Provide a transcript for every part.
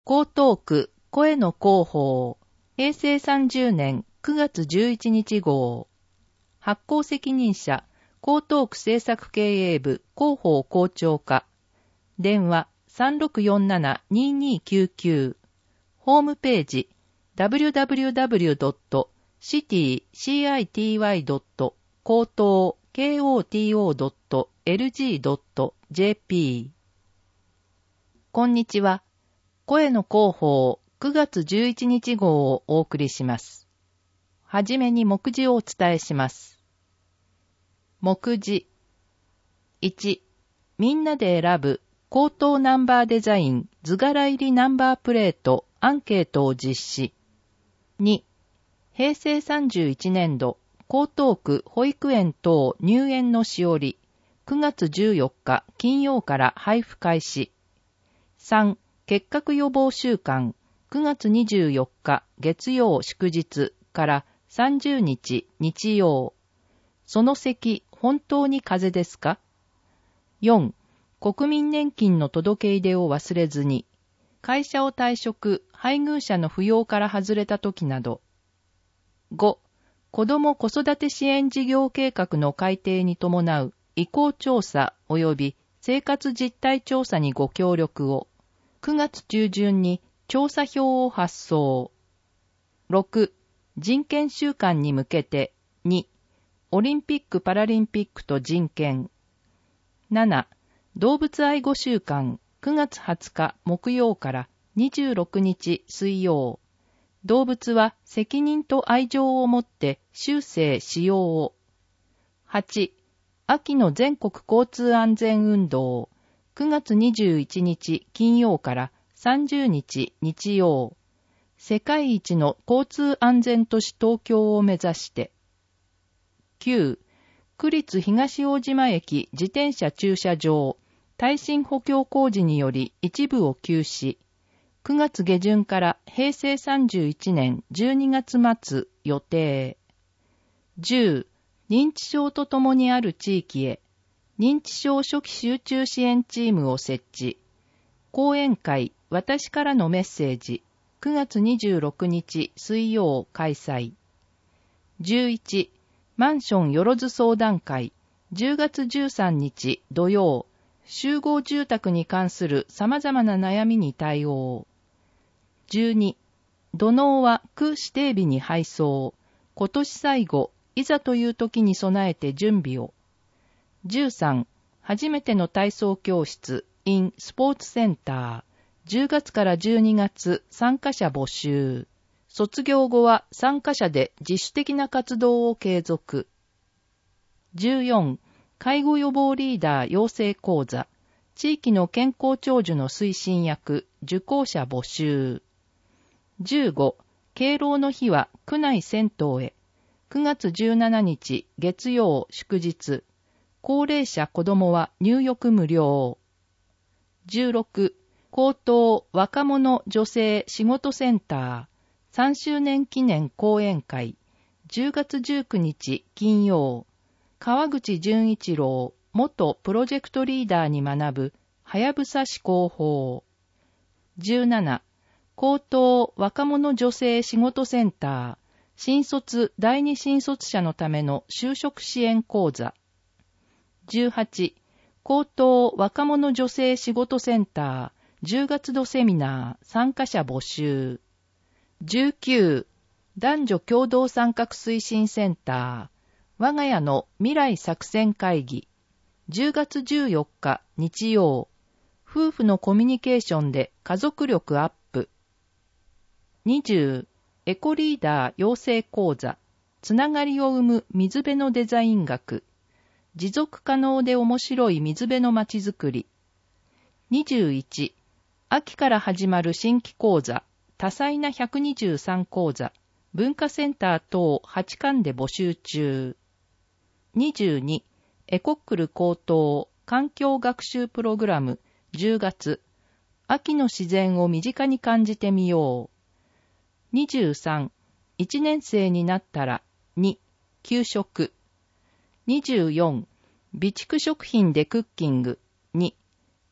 江東区声の広報平成30年9月11日号発行責任者江東区政策経営部広報校長課電話 3647-2299 ホームページ www.city-koto.lg.jp こんにちは。声の広報9月11日号をお送りします。はじめに目次をお伝えします。目次1、みんなで選ぶ口頭ナンバーデザイン図柄入りナンバープレートアンケートを実施。2、平成31年度江東区保育園等入園のしおり9月14日金曜から配布開始。3、結核予防週間9月24日月曜祝日から30日日曜。その咳、本当に風邪ですか？ 4、国民年金の届け出を忘れずに。会社を退職、配偶者の扶養から外れた時など。5、子ども子育て支援事業計画の改定に伴う意向調査及び生活実態調査にご協力を。9月中旬に調査票を発送。6、人権週間に向けて。2、オリンピック・パラリンピックと人権。7、動物愛護週間9月20日木曜から26日水曜。動物は責任と愛情を持って終生使用を。8、秋の全国交通安全運動9月21日金曜から30日日曜。世界一の交通安全都市東京を目指して。9、区立東大島駅自転車駐車場耐震補強工事により一部を休止。9月下旬から平成31年12月末予定。10、認知症とともにある地域へ認知症初期集中支援チームを設置。講演会私からのメッセージ9月26日水曜開催。11、マンションよろず相談会10月13日土曜集合住宅に関する様々な悩みに対応。12、土のうは区指定日に配送。今年最後、いざという時に備えて準備を。13、初めての体操教室 in スポーツセンター。10月から12月参加者募集。卒業後は参加者で自主的な活動を継続。14、介護予防リーダー養成講座。地域の健康長寿の推進役、受講者募集。15、敬老の日は区内銭湯へ。9月17日月曜祝日。高齢者子どもは入浴無料。16、高等若者女性仕事センター。3周年記念講演会。10月19日金曜。川口純一郎元プロジェクトリーダーに学ぶはやぶさ思考法。17、高等若者女性仕事センター。新卒第二新卒者のための就職支援講座。18、高等若者女性仕事センター10月度セミナー参加者募集。19、男女共同参画推進センター我が家の未来作戦会議10月14日日曜。夫婦のコミュニケーションで家族力アップ。20、エコリーダー養成講座つながりを生む水辺のデザイン学。持続可能で面白い水辺のまちづくり。21、秋から始まる新規講座、多彩な123講座、文化センター等8館で募集中。22、エコックル高等環境学習プログラム10月、秋の自然を身近に感じてみよう。23、1年生になったら2、給食。24、備蓄食品でクッキング2、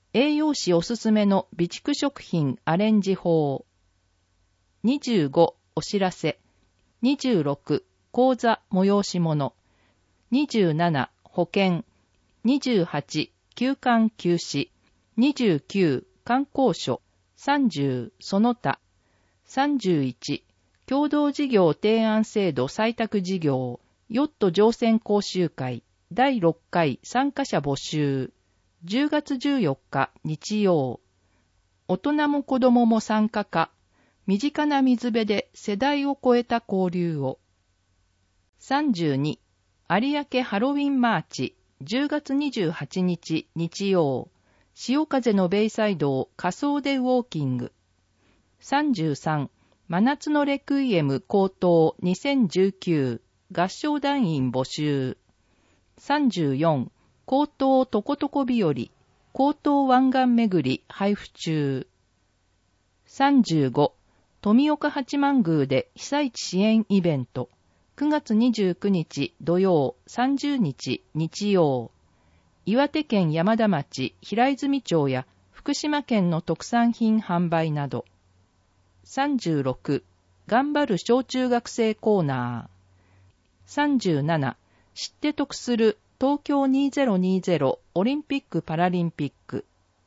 栄養士おすすめの備蓄食品アレンジ法。25、お知らせ。26、講座催し物。27、保険。28、休館休止。29、観光所。30、その他。31、共同事業提案制度採択事業。ヨット乗船講習会。第6回参加者募集。10月14日日曜。大人も子供も参加か。身近な水辺で世代を超えた交流を。32、有明ハロウィンマーチ。10月28日日曜。潮風のベイサイドを仮装でウォーキング。33、真夏のレクイエム高等2019合唱団員募集。34、高等とことこ日和、高等湾岸巡り配布中。35、富岡八幡宮で被災地支援イベント。9月29日土曜、30日日曜。岩手県山田町平泉町や福島県の特産品販売など。36、頑張る小中学生コーナー。37、知って得する東京2020オリンピック・パラリンピック。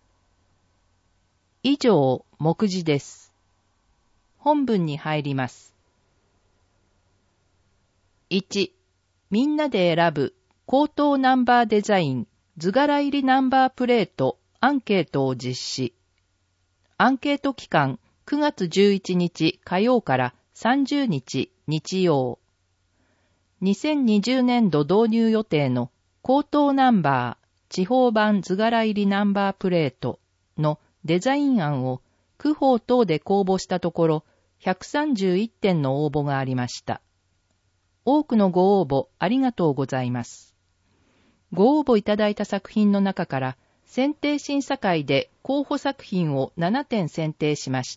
以上、目次です。本文に入ります。1、みんなで選ぶ高等ナンバーデザイン図柄入りナンバープレートアンケートを実施。アンケート期間9月11日火曜から30日日曜。2020年度導入予定の高等ナンバー地方版図柄入りナンバープレートのデザイン案を区法等で公募したところ131点の応募がありました。多くのご応募ありがとうございます。ご応募いただいた作品の中から選定審査会で候補作品を7点選定しました。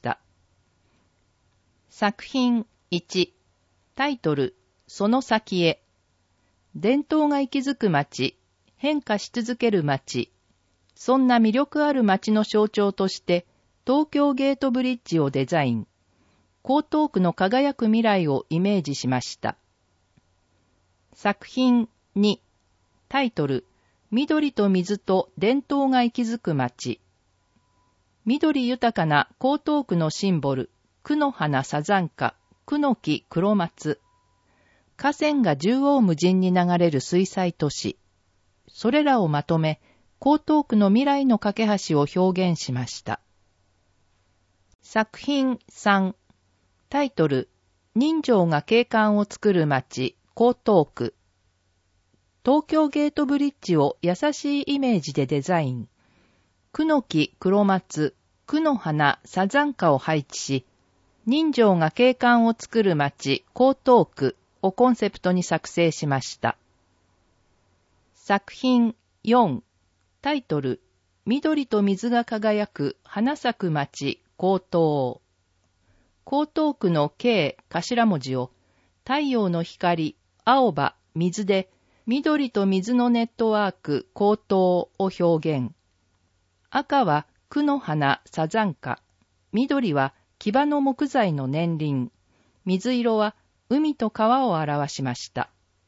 作品1、タイトル、その先へ。伝統が息づく街、変化し続ける街。そんな魅力ある街の象徴として、東京ゲートブリッジをデザイン。江東区の輝く未来をイメージしました。作品2、タイトル、緑と水と伝統が息づく街。緑豊かな江東区のシンボル、区の花サザンカ、区の木黒松。河川が縦横無尽に流れる水彩都市。それらをまとめ、江東区の未来の架け橋を表現しました。作品3、タイトル、人情が景観を作る街、江東区。東京ゲートブリッジを優しいイメージでデザイン。区の木黒松、区の花サザンカを配置し、人情が景観を作る街、江東区をコンセプトに作成しました。作品4、タイトル、緑と水が輝く花咲く街、江東。江東区の K 頭文字を太陽の光、青葉、水で緑と水のネットワーク、江東を表現。赤は区の花、サザンカ。緑は木場の木材の年輪。水色は海と川を表しました。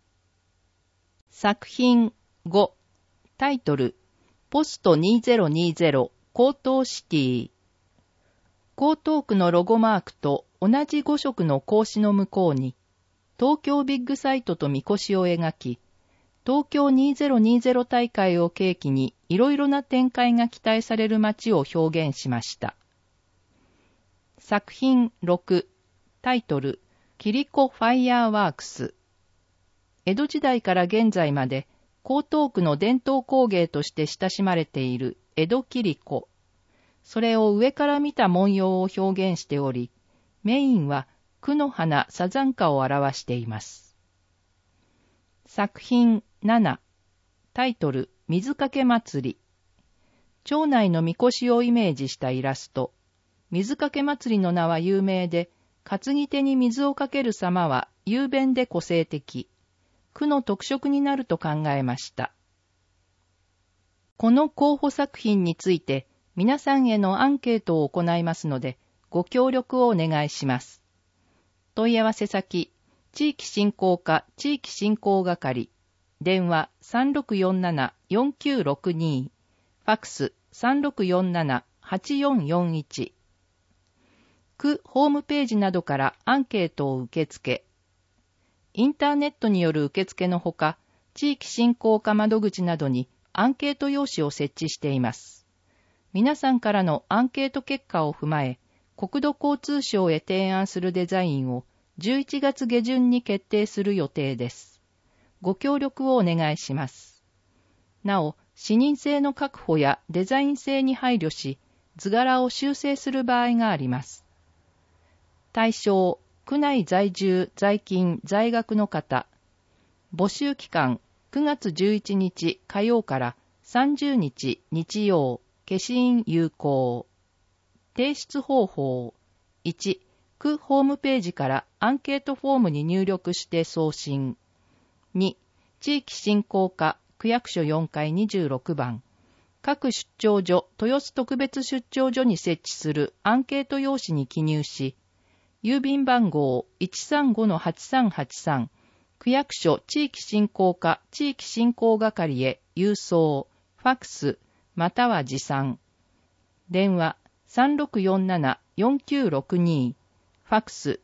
作品5、タイトル、ポスト2020江東シティ。江東区のロゴマークと同じ5色の格子の向こうに、東京ビッグサイトとみこしを描き、東京2020大会を契機にいろいろな展開が期待される街を表現しました。作品6、タイトル、キリコファイヤーワークス。江戸時代から現在まで江東区の伝統工芸として親しまれている江戸キリコ。それを上から見た文様を表現しており、メインは区の花サザンカを表しています。作品7、タイトル、水かけ祭り。町内のみこしをイメージしたイラスト。水かけ祭りの名は有名で、担ぎ手に水をかける様は雄弁で個性的。区の特色になると考えました。 この候補作品について皆さんへのアンケートを行いますので、ご協力をお願いします。問い合わせ先、地域振興課地域振興係、電話3647-4962、ファックス3647-8441。区ホームページなどからアンケートを受け付け、インターネットによる受付のほか、地域振興課窓口などにアンケート用紙を設置しています。皆さんからのアンケート結果を踏まえ、国土交通省へ提案するデザインを11月下旬に決定する予定です。ご協力をお願いします。なお、視認性の確保やデザイン性に配慮し、図柄を修正する場合があります。対象、区内在住、在勤、在学の方。募集期間、9月11日火曜から30日日曜、消印有効。提出方法。1、区ホームページからアンケートフォームに入力して送信。2、地域振興課区役所4階26番。各出張所、豊洲特別出張所に設置するアンケート用紙に記入し、郵便番号 135-8383、区役所地域振興課地域振興係へ郵送、ファックス、または持参。電話3647-4962、ファックス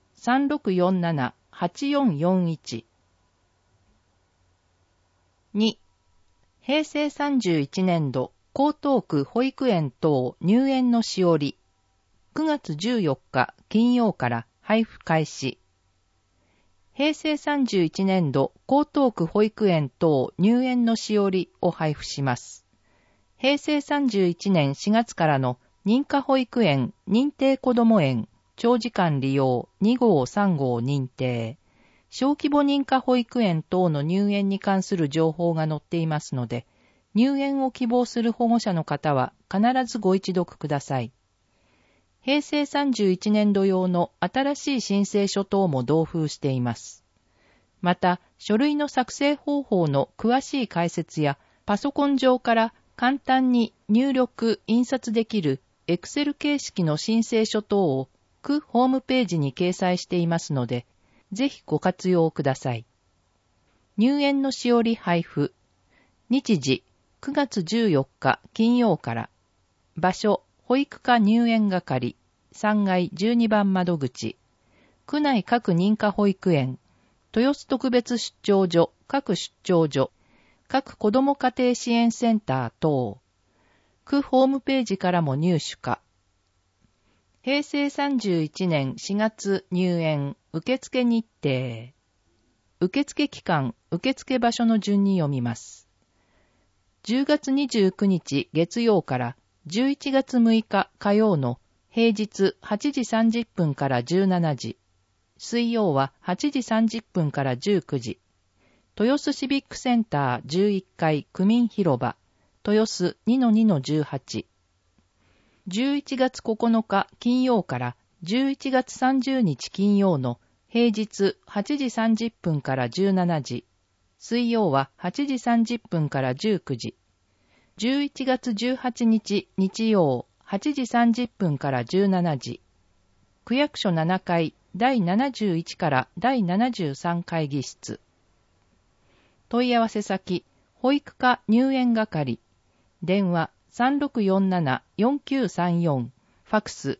3647-8441。2、平成31年度江東区保育園等入園のしおり、9月14日金曜から配布開始。平成31年度江東区保育園等入園のしおりを配布します。平成31年4月からの認可保育園、認定こども園、長時間利用2号3号認定、小規模認可保育園等の入園に関する情報が載っていますので、入園を希望する保護者の方は必ずご一読ください。平成31年度用の新しい申請書等も同封しています。また、書類の作成方法の詳しい解説や、パソコン上から簡単に入力・印刷できる Excel 形式の申請書等を区ホームページに掲載していますので、ぜひご活用ください。入園のしおり配布。日時、9月14日金曜から。場所、保育課入園係、3階12番窓口。区内各認可保育園、豊洲特別出張所、各出張所、各子ども家庭支援センター等。区ホームページからも入手可。平成31年4月入園、受付日程。受付期間、受付場所の順に読みます。10月29日月曜から11月6日火曜の平日8時30分から17時、水曜は8時30分から19時、豊洲シビックセンター11階区民広場、豊洲 2-2-18。11月9日金曜から11月30日金曜の平日8時30分から17時、水曜は8時30分から19時、11月18日日曜8時30分から17時、区役所7階第71から第73会議室。問い合わせ先、保育課入園係、電話3647-4934、ファックス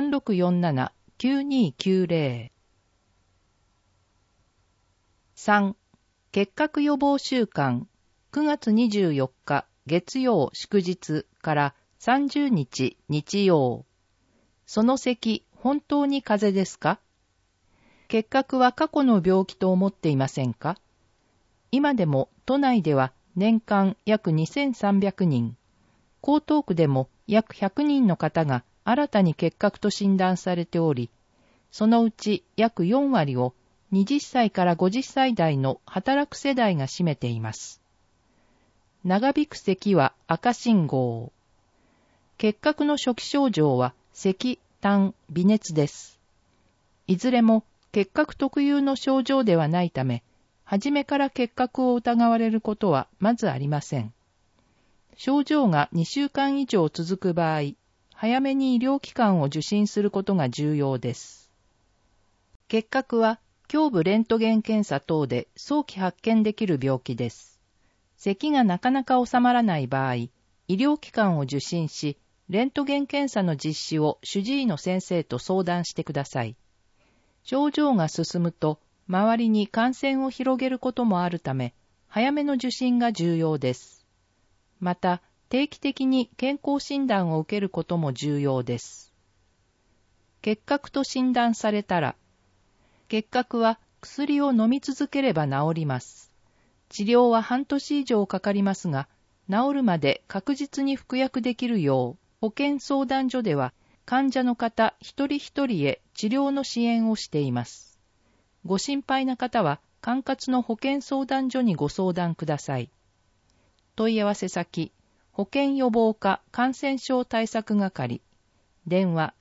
3647-9290。3、結核予防週間、9月24日月曜祝日から30日日曜。その咳、本当に風邪ですか？結核は過去の病気と思っていませんか？今でも都内では年間約2300人、江東区でも約100人の方が新たに結核と診断されており、そのうち約4割を20歳から50歳代の働く世代が占めています。長引く咳は赤信号。結核の初期症状は咳、痰、微熱です。いずれも結核特有の症状ではないため、初めから結核を疑われることはまずありません。 症状が2週間以上続く場合、早めに医療機関を受診することが重要です。結核は胸部レントゲン検査等で早期発見できる病気です。咳がなかなか収まらない場合、医療機関を受診し、レントゲン検査の実施を主治医の先生と相談してください。症状が進むと、周りに感染を広げることもあるため、早めの受診が重要です。また、定期的に健康診断を受けることも重要です。結核と診断されたら、結核は薬を飲み続ければ治ります。治療は半年以上かかりますが、治るまで確実に服薬できるよう、保健相談所では患者の方一人一人へ治療の支援をしています。ご心配な方は管轄の保健相談所にご相談ください。問い合わせ先、保健予防課感染症対策係、電話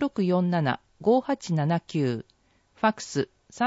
3647-5879、ファックス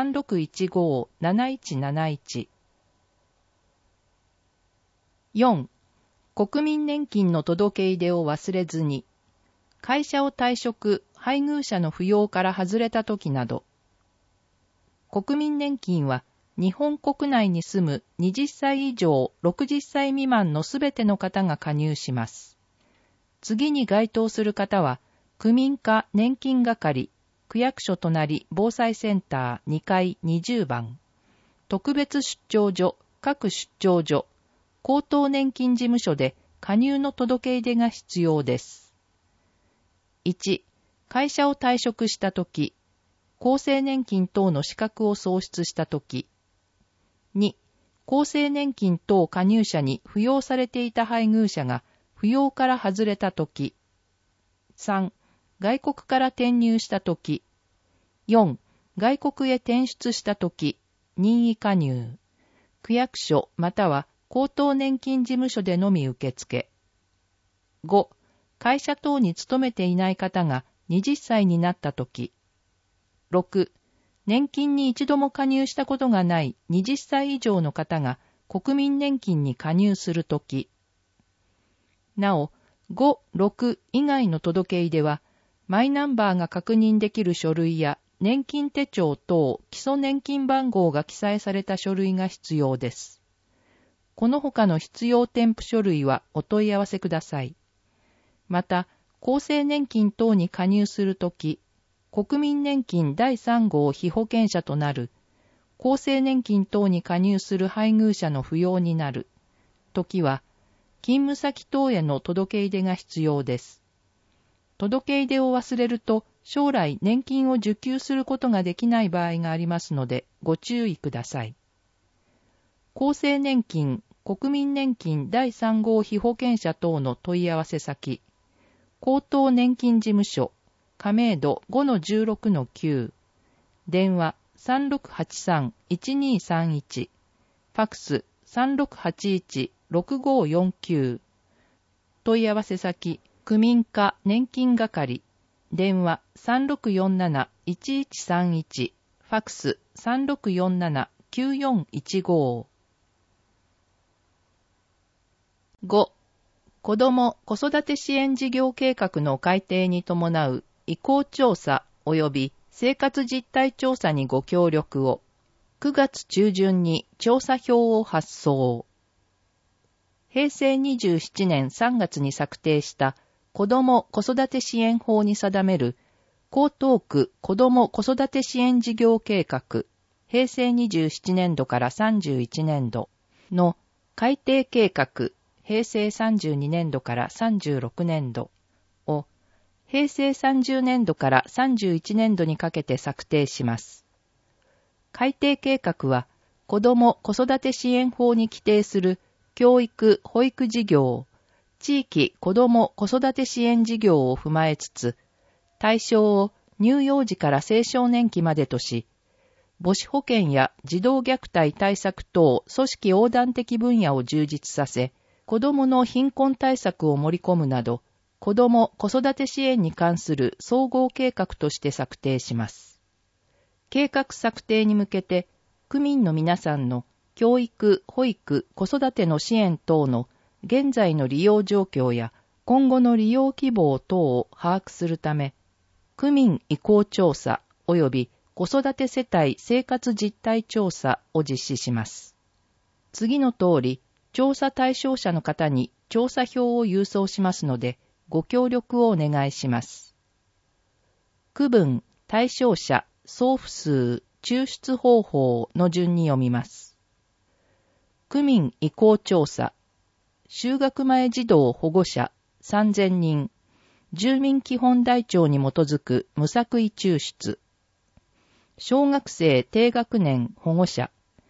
3615-7171。4. 国民年金の届け出を忘れずに、会社を退職、配偶者の扶養から外れたときなど、国民年金は日本国内に住む20歳以上60歳未満のすべての方が加入します。次に該当する方は、区民課年金係、区役所隣防災センター2階20番、特別出張所、各出張所、高等年金事務所で加入の届け出が必要です。1. 会社を退職したとき、厚生年金等の資格を喪失したとき。2. 厚生年金等加入者に扶養されていた配偶者が扶養から外れたとき。3. 外国から転入したとき。4. 外国へ転出したとき、任意加入。区役所または高等年金事務所でのみ受付。5. 会社等に勤めていない方が20歳になったとき。6. 年金に一度も加入したことがない20歳以上の方が国民年金に加入するとき。なお、5、6以外の届け出は、マイナンバーが確認できる書類や年金手帳等基礎年金番号が記載された書類が必要です。この他の必要添付書類はお問い合わせください。また、厚生年金等に加入するとき、国民年金第3号被保険者となる、厚生年金等に加入する配偶者の扶養になるときは、勤務先等への届け出が必要です。届け出を忘れると、将来年金を受給することができない場合がありますので、ご注意ください。厚生年金、国民年金第3号被保険者等の問い合わせ先、高等年金事務所、亀戸 5-16-9、電話 3683-1231、ファックス 3681-6549、問い合わせ先、区民課年金係、電話 3647-1131、ファックス 3647-9415。5. 子ども・子育て支援事業計画の改定に伴う意向調査及び生活実態調査にご協力を、9月中旬に調査票を発送。平成27年3月に策定した子ども・子育て支援法に定める江東区子ども・子育て支援事業計画、平成27年度から31年度の改定計画、平成32年度から36年度を平成30年度から31年度にかけて策定します。改定計画は子ども・子育て支援法に規定する教育・保育事業、地域子ども・子育て支援事業を踏まえつつ、対象を乳幼児から青少年期までとし、母子保健や児童虐待対策等組織横断的分野を充実させ、子どもの貧困対策を盛り込むなど、子ども・子育て支援に関する総合計画として策定します。計画策定に向けて、区民の皆さんの教育・保育・子育ての支援等の現在の利用状況や今後の利用希望等を把握するため、区民意向調査及び子育て世帯生活実態調査を実施します。次の通り、調査対象者の方に調査票を郵送しますので、ご協力をお願いします。区分、対象者、送付数、抽出方法の順に読みます。区民意向調査、就学前児童保護者3000人、住民基本台帳に基づく無作為抽出、小学生低学年保護者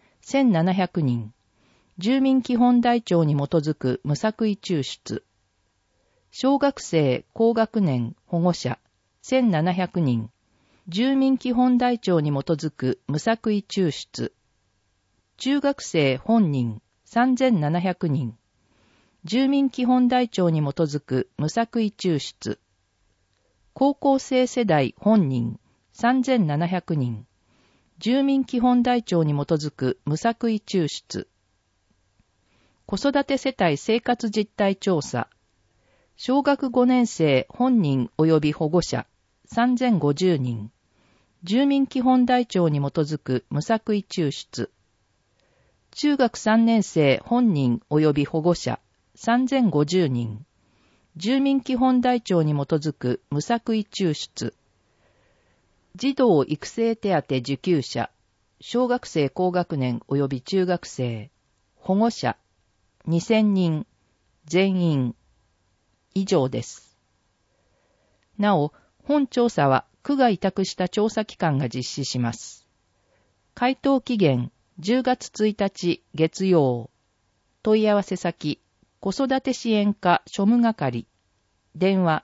1700人、住民基本台帳に基づく無作為抽出、小学生高学年保護者1700人、住民基本台帳に基づく無作為抽出、中学生本人3700人、住民基本台帳に基づく無作為抽出、高校生世代本人3700人、住民基本台帳に基づく無作為抽出、子育て世帯生活実態調査、小学5年生本人及び保護者3050人、住民基本台帳に基づく無作為抽出、中学3年生本人及び保護者3050人、住民基本台帳に基づく無作為抽出、児童育成手当受給者、小学生高学年及び中学生、保護者2000人、全員、以上です。なお、本調査は区が委託した調査機関が実施します。回答期限10月1日月曜。問い合わせ先、子育て支援課庶務係。電話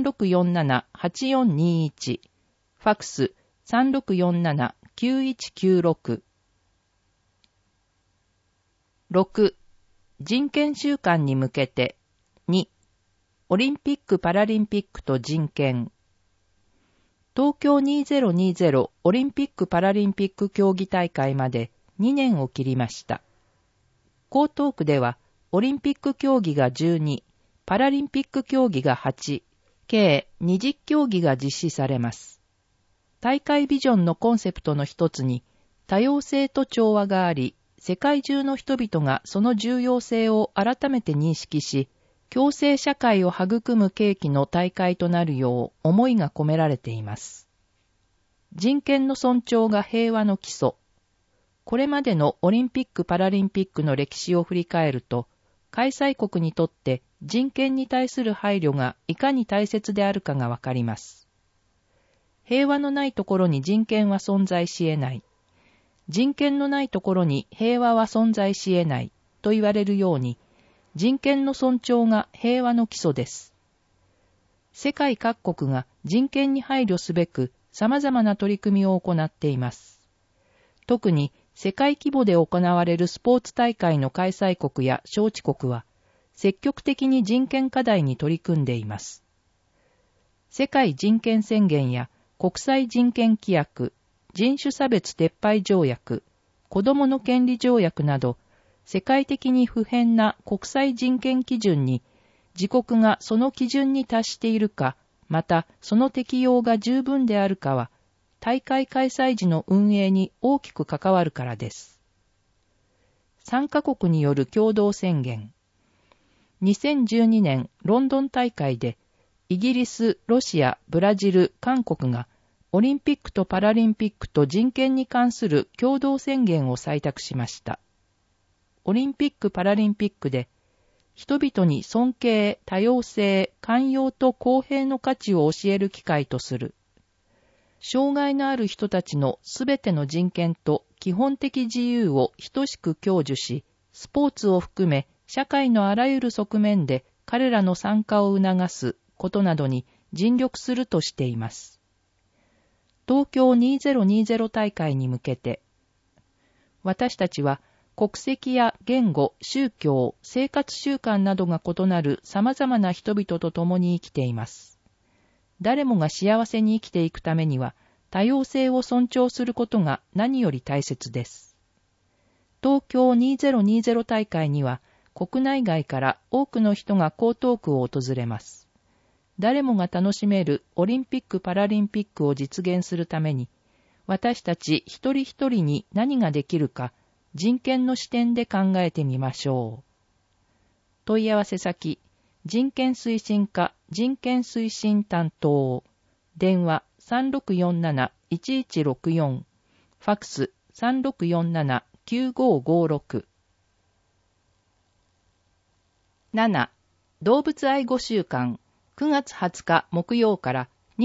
3647-8421。ファクス3647-9196。6. 人権週間に向けて。2. オリンピック・パラリンピックと人権。東京2020オリンピック・パラリンピック競技大会まで2年を切りました。江東区ではオリンピック競技が12、パラリンピック競技が8、計20競技が実施されます。大会ビジョンのコンセプトの一つに多様性と調和があり、世界中の人々がその重要性を改めて認識し、共生社会を育む契機の大会となるよう思いが込められています。人権の尊重が平和の基礎。これまでのオリンピック・パラリンピックの歴史を振り返ると、開催国にとって人権に対する配慮がいかに大切であるかがわかります。平和のないところに人権は存在し得ない。人権のないところに平和は存在し得ないと言われるように、人権の尊重が平和の基礎です。世界各国が人権に配慮すべく様々な取り組みを行っています。特に世界規模で行われるスポーツ大会の開催国や招致国は積極的に人権課題に取り組んでいます。世界人権宣言や国際人権規約、人種差別撤廃条約、子どもの権利条約など、世界的に不変な国際人権基準に、自国がその基準に達しているか、またその適用が十分であるかは、大会開催時の運営に大きく関わるからです。参加国による共同宣言。2012年ロンドン大会で、イギリス、ロシア、ブラジル、韓国が、オリンピックとパラリンピックと人権に関する共同宣言を採択しました。オリンピック・パラリンピックで、人々に尊敬、多様性、寛容と公平の価値を教える機会とする。障害のある人たちのすべての人権と基本的自由を等しく享受し、スポーツを含め社会のあらゆる側面で彼らの参加を促すことなどに尽力するとしています。東京2020大会に向けて、私たちは国籍や言語、宗教、生活習慣などが異なる様々な人々と共に生きています。誰もが幸せに生きていくためには、多様性を尊重することが何より大切です。東京2020大会には、 国内外から多くの人が江東区を訪れます。誰もが楽しめるオリンピック・パラリンピックを実現するために、私たち一人一人に何ができるか、人権の視点で考えてみましょう。問い合わせ先、人権推進課人権推進担当、電話3647-1164、ファクス3647-9556。7. 動物愛護週間9月20日木曜から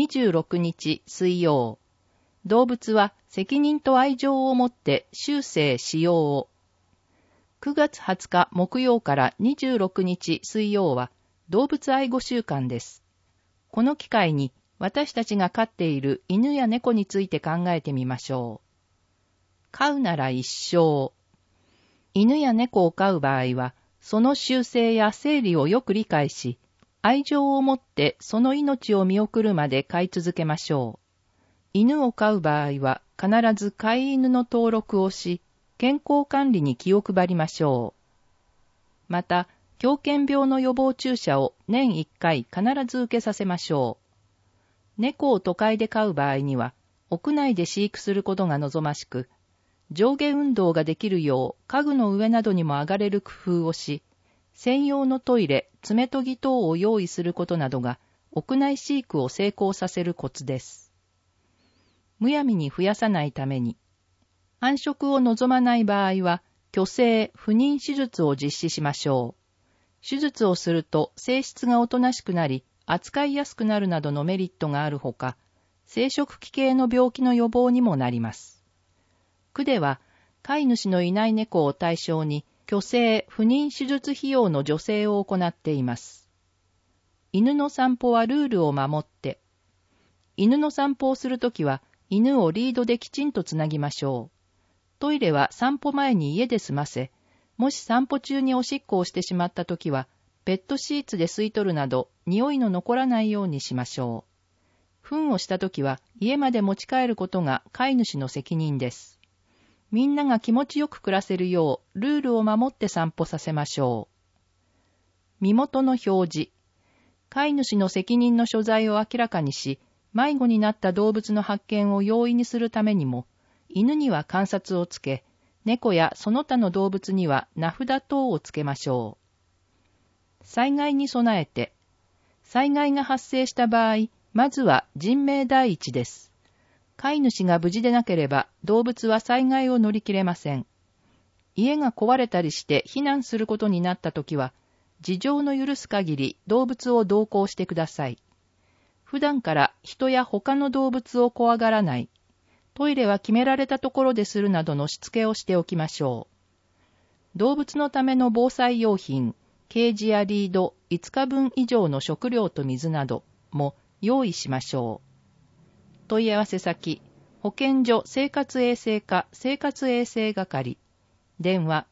26日水曜。動物は責任と愛情をもって終生使用を。9月20日木曜から26日水曜は動物愛護週間です。この機会に私たちが飼っている犬や猫について考えてみましょう。飼うなら一生。犬や猫を飼う場合は、その習性や生理をよく理解し、愛情を持ってその命を見送るまで飼い続けましょう。犬を飼う場合は必ず飼い犬の登録をし、健康管理に気を配りましょう。また、狂犬病の予防注射を年1回必ず受けさせましょう。猫を都会で飼う場合には、屋内で飼育することが望ましく、上下運動ができるよう家具の上などにも上がれる工夫をし、専用のトイレ、爪研ぎ等を用意することなどが屋内飼育を成功させるコツです。むやみに増やさないために、繁殖を望まない場合は、去勢、不妊手術を実施しましょう。手術をすると性質がおとなしくなり、扱いやすくなるなどのメリットがあるほか、生殖器系の病気の予防にもなります。区では、飼い主のいない猫を対象に、去勢、不妊手術費用の助成を行っています。犬の散歩はルールを守って、犬の散歩をするときは、犬をリードできちんとつなぎましょう。トイレは散歩前に家で済ませ、もし散歩中におしっこをしてしまったときは、ペットシーツで吸い取るなど、匂いの残らないようにしましょう。糞をしたときは、家まで持ち帰ることが飼い主の責任です。みんなが気持ちよく暮らせるよう、ルールを守って散歩させましょう。身元の表示。飼い主の責任の所在を明らかにし、迷子になった動物の発見を容易にするためにも、犬には鑑札をつけ、猫やその他の動物には名札等をつけましょう。災害に備えて、災害が発生した場合、まずは人命第一です。飼い主が無事でなければ動物は災害を乗り切れません。家が壊れたりして避難することになったときは、事情の許す限り動物を同行してください。普段から人や他の動物を怖がらない。トイレは決められたところでするなどのしつけをしておきましょう。動物のための防災用品、ケージやリード、5日分以上の食料と水なども用意しましょう。問い合わせ先、保健所生活衛生課生活衛生係、電話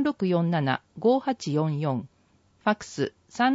3647-5844、ファクス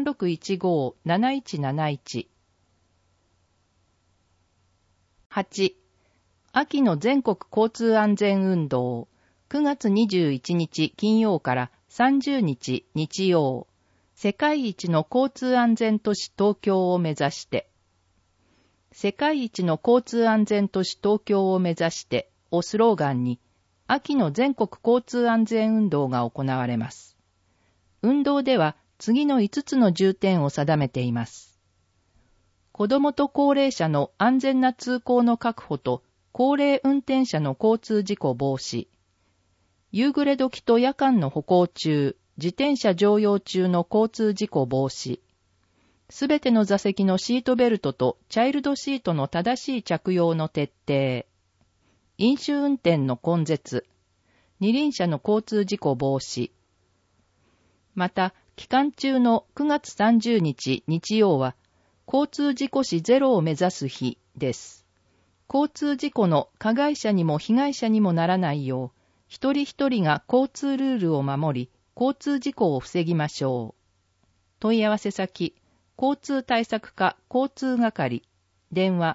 3615-7171。8. 秋の全国交通安全運動、9月21日金曜から30日日曜、世界一の交通安全都市東京を目指して、世界一の交通安全都市東京を目指してをスローガンに、秋の全国交通安全運動が行われます。運動では次の5つの重点を定めています。子どもと高齢者の安全な通行の確保と、高齢運転者の交通事故防止、夕暮れ時と夜間の歩行中、自転車乗用中の交通事故防止、すべての座席のシートベルトとチャイルドシートの正しい着用の徹底、飲酒運転の根絶、二輪車の交通事故防止。また、期間中の9月30日日曜は、交通事故死ゼロを目指す日です。交通事故の加害者にも被害者にもならないよう、一人一人が交通ルールを守り、交通事故を防ぎましょう。問い合わせ先、交通対策課交通係、電話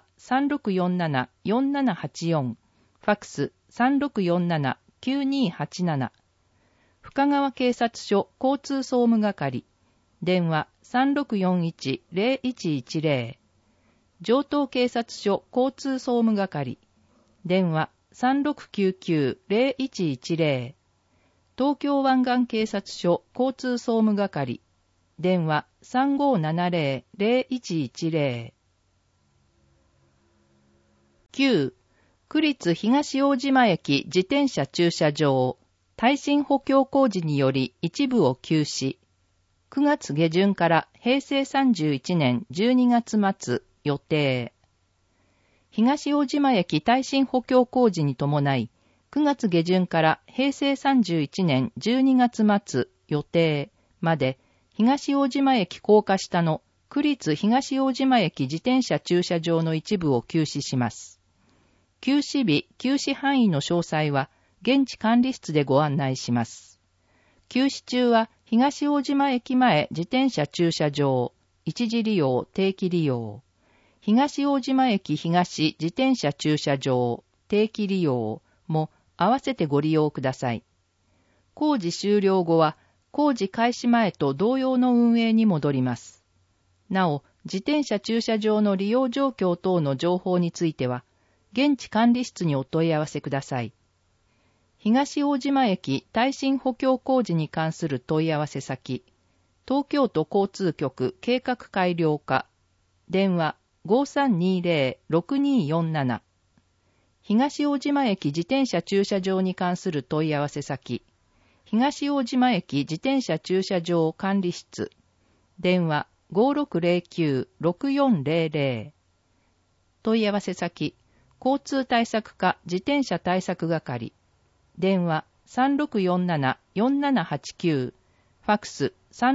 3647-4784、ファクス3647-9287、 深川警察署交通総務係、電話 3641-0110。城東警察署交通総務係、電話 3699-0110。東京湾岸警察署交通総務係、電話 3570-0110。9. 区立東大島駅自転車駐車場、耐震補強工事により一部を休止。9月下旬から平成31年12月末予定。東大島駅耐震補強工事に伴い、9月下旬から平成31年12月末予定まで、東大島駅高架下の区立東大島駅自転車駐車場の一部を休止します。休止日、休止範囲の詳細は、現地管理室でご案内します。休止中は、東大島駅前自転車駐車場、一時利用、定期利用。東大島駅東自転車駐車場、定期利用も合わせてご利用ください。工事終了後は、工事開始前と同様の運営に戻ります。なお、自転車駐車場の利用状況等の情報については、現地管理室にお問い合わせください。東大島駅耐震補強工事に関する問い合わせ先、東京都交通局計画改良課、電話 5320-6247。東大島駅自転車駐車場に関する問い合わせ先、東大島駅自転車駐車場管理室、電話 5609-6400。問い合わせ先、交通対策課自転車対策係、電話 3647-4789、ファックス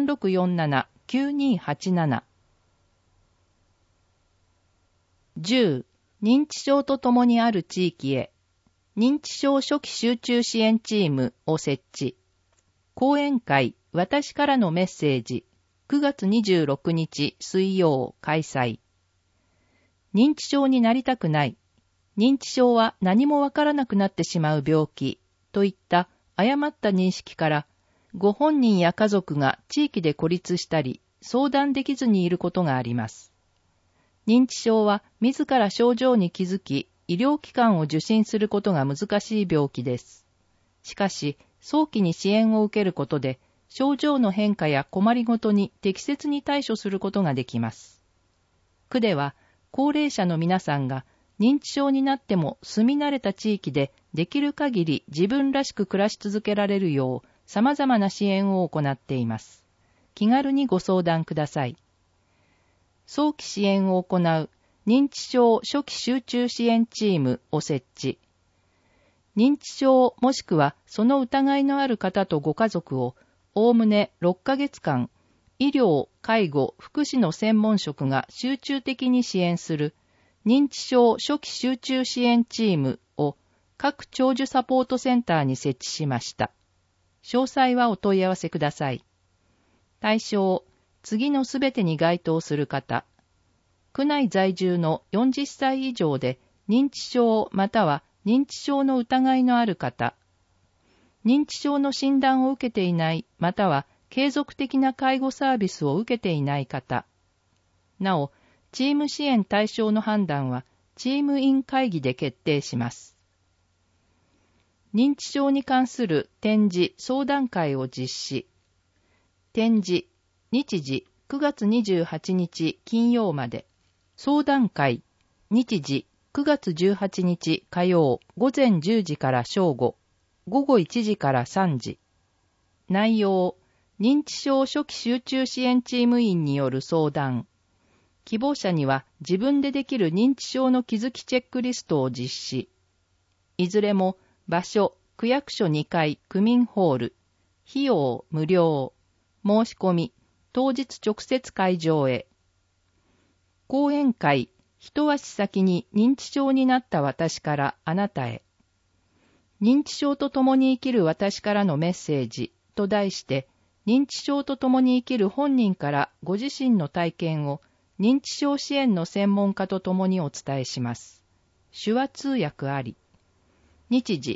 3647-9287。10. 認知症とともにある地域へ、認知症初期集中支援チームを設置。講演会、私からのメッセージ、9月26日水曜開催。認知症になりたくない。認知症は何もわからなくなってしまう病気といった誤った認識から、ご本人や家族が地域で孤立したり、相談できずにいることがあります。認知症は自ら症状に気づき、医療機関を受診することが難しい病気です。しかし、早期に支援を受けることで、症状の変化や困りごとに適切に対処することができます。区では、高齢者の皆さんが認知症になっても住み慣れた地域でできる限り自分らしく暮らし続けられるよう様々な支援を行っています。気軽にご相談ください。早期支援を行う認知症初期集中支援チームを設置。認知症もしくはその疑いのある方とご家族をおおむね6ヶ月間、医療、介護、福祉の専門職が集中的に支援する認知症初期集中支援チームを各長寿サポートセンターに設置しました。詳細はお問い合わせください。対象、次のすべてに該当する方、区内在住の40歳以上で認知症または認知症の疑いのある方、認知症の診断を受けていないまたは継続的な介護サービスを受けていない方。なお、チーム支援対象の判断はチーム委員会議で決定します。認知症に関する展示・相談会を実施。展示、日時9月28日金曜まで。相談会、日時9月18日火曜午前10時から正午、午後1時から3時。内容、認知症初期集中支援チーム員による相談。希望者には自分でできる認知症の気づきチェックリストを実施。いずれも場所、区役所2階区民ホール。費用無料。申し込み、当日直接会場へ。講演会、一足先に認知症になった私からあなたへ。認知症と共に生きる私からのメッセージと題して、認知症と共に生きる本人からご自身の体験を認知症支援の専門家と共にお伝えします。手話通訳あり。日時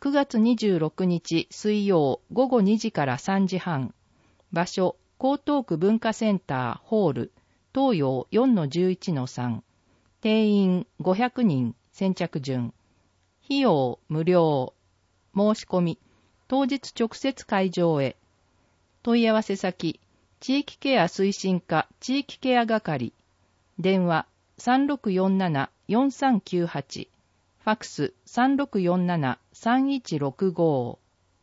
9月26日水曜午後2時から3時半。場所、江東区文化センターホール、東洋 4-11-3。定員500人、先着順。費用無料。申し込み、当日直接会場へ。問い合わせ先、地域ケア推進課地域ケア係。電話3647-4398。ファックス3647-3165。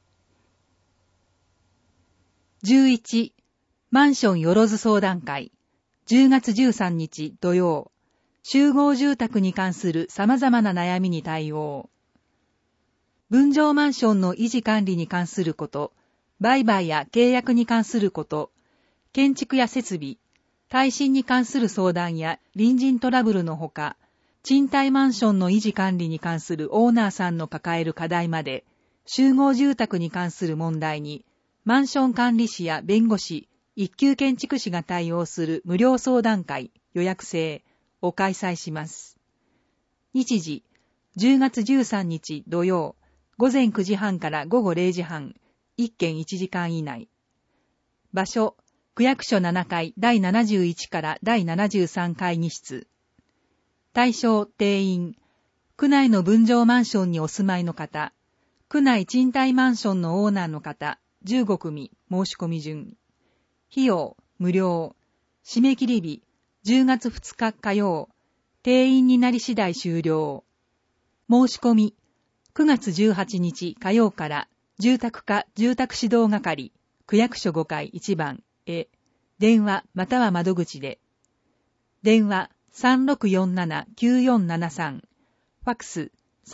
11. マンションよろず相談会。10月13日土曜。集合住宅に関する様々な悩みに対応。分譲マンションの維持管理に関すること、売買や契約に関すること、建築や設備、耐震に関する相談や隣人トラブルのほか、賃貸マンションの維持管理に関するオーナーさんの抱える課題まで、集合住宅に関する問題に、マンション管理士や弁護士、一級建築士が対応する無料相談会、予約制を開催します。日時、10月13日土曜、午前9時半から午後0時半、1件1時間以内。場所、区役所7階第71から第73会議室。対象定員、区内の分譲マンションにお住まいの方、区内賃貸マンションのオーナーの方、15組、申し込み順。費用、無料。締め切り日、10月2日火曜。定員になり次第終了。申し込み、9月18日火曜から住宅課住宅指導係、区役所5階1番へ、電話または窓口で。電話、3647-9473。ファックス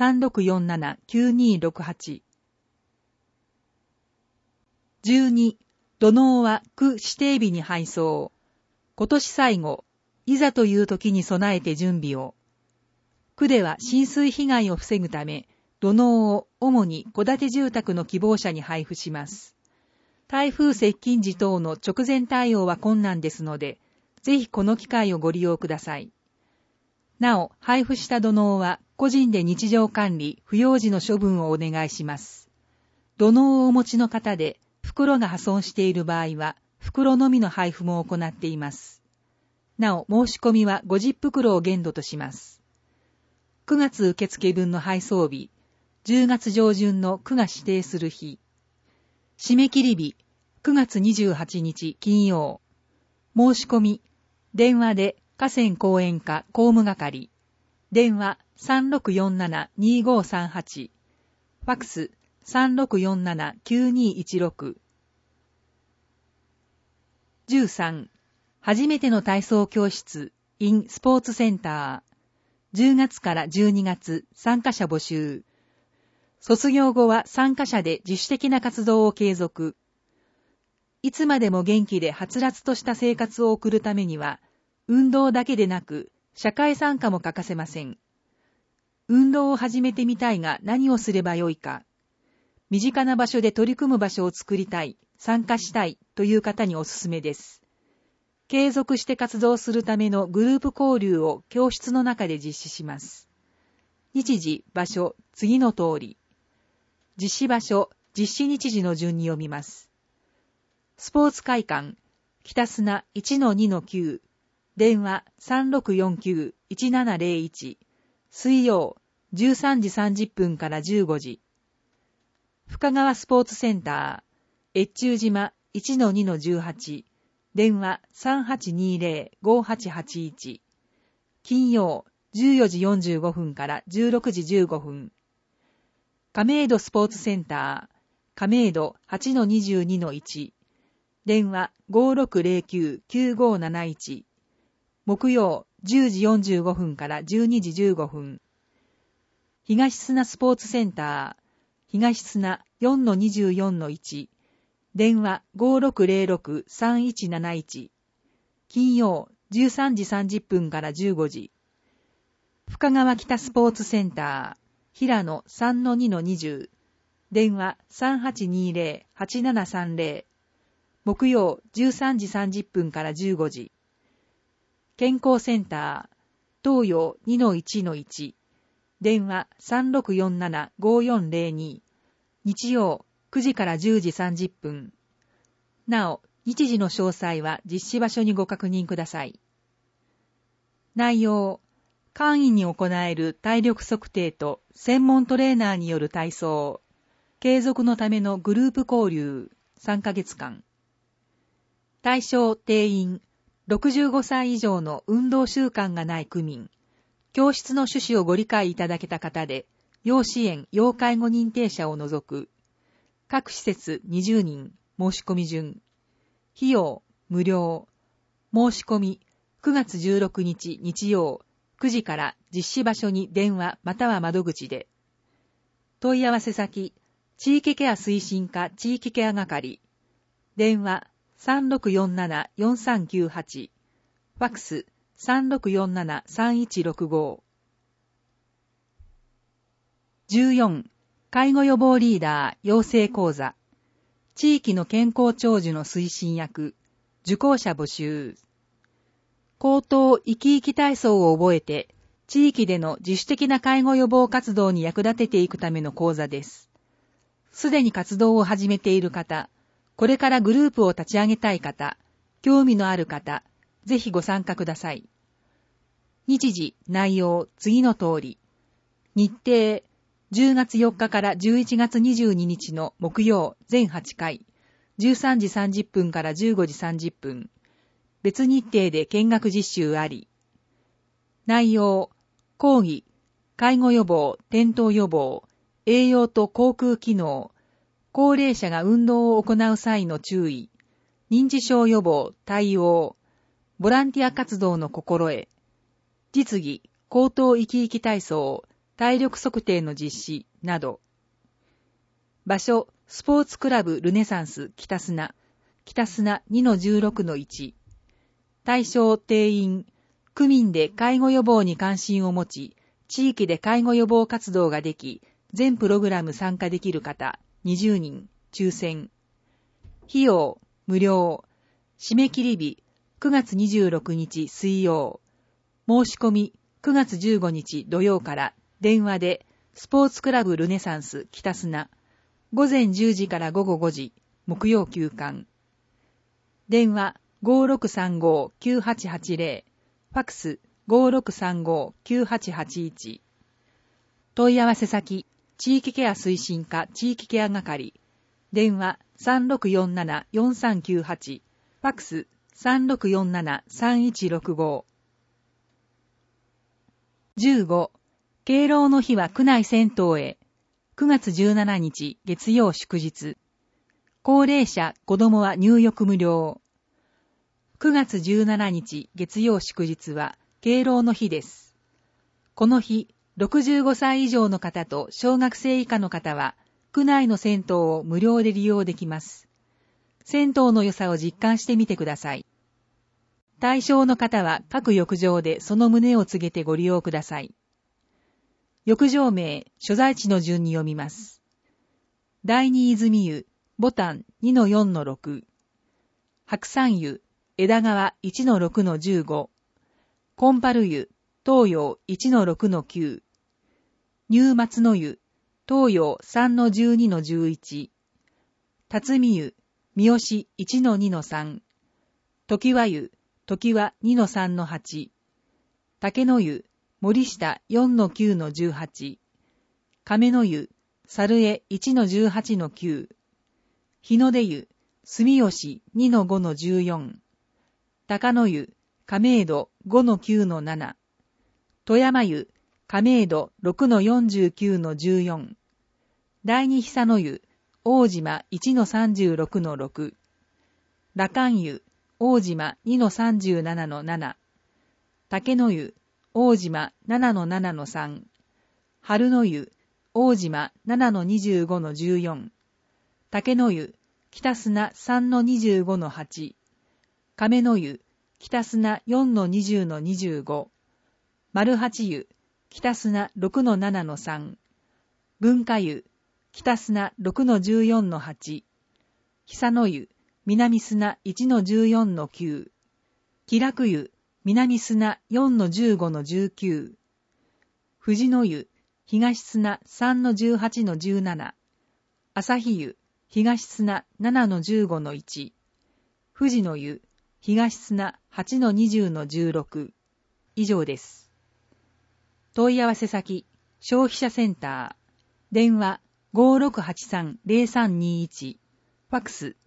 3647-9268。12. 土のうは区指定日に配送。今年最後、いざという時に備えて準備を。区では浸水被害を防ぐため、土のうを主に戸建て住宅の希望者に配布します。台風接近時等の直前対応は困難ですので、ぜひこの機会をご利用ください。なお、配布した土のうは個人で日常管理、不要時の処分をお願いします。土のうをお持ちの方で、袋が破損している場合は、袋のみの配布も行っています。なお、申し込みは50袋を限度とします。9月受付分の配送日、10月上旬の区が指定する日。締め切り日、9月28日金曜。申し込み、電話で河川公園課公務係。電話3647-2538。ファックス3647-9216。13. 初めての体操教室 in スポーツセンター。10月から12月参加者募集。卒業後は参加者で自主的な活動を継続。いつまでも元気ではつらつとした生活を送るためには、運動だけでなく社会参加も欠かせません。運動を始めてみたいが何をすればよいか。身近な場所で取り組む場所を作りたい、参加したいという方におすすめです。継続して活動するためのグループ交流を教室の中で実施します。日時、場所、次の通り。実施場所、実施日時の順に読みます。スポーツ会館、北砂 1-2-9、電話 3649-1701、水曜、13時30分から15時。深川スポーツセンター、越中島 1-2-18、電話 3820-5881。金曜、14時45分から16時15分。亀戸スポーツセンター、亀戸 8-22-1。電話 5609-9571。木曜10時45分から12時15分。東砂スポーツセンター、東砂 4-24-1。電話 5606-3171。金曜13時30分から15時。深川北スポーツセンター、平野 3-2-20。電話 3820-8730。木曜13時30分から15時。健康センター、東洋 2-1-1。電話 3647-5402。 日曜9時から10時30分。なお、日時の詳細は実施場所にご確認ください。内容、会員に行える体力測定と専門トレーナーによる体操、継続のためのグループ交流3ヶ月間。対象定員、65歳以上の運動習慣がない区民、教室の趣旨をご理解いただけた方で、要支援・要介護認定者を除く、各施設20人、申し込み順。費用、無料。申し込み、9月16日日曜、9時から実施場所に電話または窓口で。問い合わせ先、地域ケア推進課地域ケア係。電話、3647-4398。ファックス、3647-3165。14. 介護予防リーダー養成講座。地域の健康長寿の推進役。受講者募集。口頭生き生き体操を覚えて、地域での自主的な介護予防活動に役立てていくための講座です。すでに活動を始めている方、これからグループを立ち上げたい方、興味のある方、ぜひご参加ください。日時、内容、次の通り。日程、10月4日から11月22日の木曜全8回、13時30分から15時30分。別日程で見学実習あり。内容、講義、介護予防、転倒予防、栄養と口腔機能、高齢者が運動を行う際の注意、認知症予防、対応、ボランティア活動の心得、実技、口頭生き生き体操、体力測定の実施など。場所、スポーツクラブルネサンス北砂 2-16-1。対象定員、区民で介護予防に関心を持ち、地域で介護予防活動ができ、全プログラム参加できる方、20人、抽選。費用、無料。締め切り日、9月26日水曜。申し込み、9月15日土曜から電話で、スポーツクラブルネサンス北砂。午前10時から午後5時、木曜休館。電話、5635-9880。ファックス、5635-9881。問い合わせ先、地域ケア推進課地域ケア係。電話、3647-4398。ファックス、3647-3165。15. 敬老の日は区内銭湯へ。9月17日月曜祝日。高齢者、子供は入浴無料。9月17日月曜祝日は敬老の日です。この日、65歳以上の方と小学生以下の方は、区内の銭湯を無料で利用できます。銭湯の良さを実感してみてください。対象の方は各浴場でその旨を告げてご利用ください。浴場名、所在地の順に読みます。第二泉湯、ボタン 2-4-6。白山湯、枝川 1-6-15。コンパル湯、東洋 1-6-9。入松の湯、東洋 3-12-11。辰巳湯、三好 1-2-3。常盤湯、常盤 2-3-8。竹の湯、森下 4-9-18。亀の湯、猿江 1-18-9。日の出湯、住吉 2-5-14。高野湯、亀戸 5-9-7。富山湯、亀戸 6-49-14。第二久野湯、大島 1-36-6。羅漢湯、大島 2-37-7。竹の湯、大島 7-7-3。春の湯、大島 7-25-14。竹の湯、北砂 3-25-8。亀の湯、北砂 4-20-25。丸八湯、北砂 6-7-3。文化湯、北砂 6-14-8。久野湯、南砂 1-14-9。気楽湯、南砂 4-15-19。富士の湯、東砂 3-18-17。 旭湯、東砂 7-15-1、富士の湯、東砂 8-20-16。以上です。問い合わせ先、消費者センター。電話 5683-0321。ファックス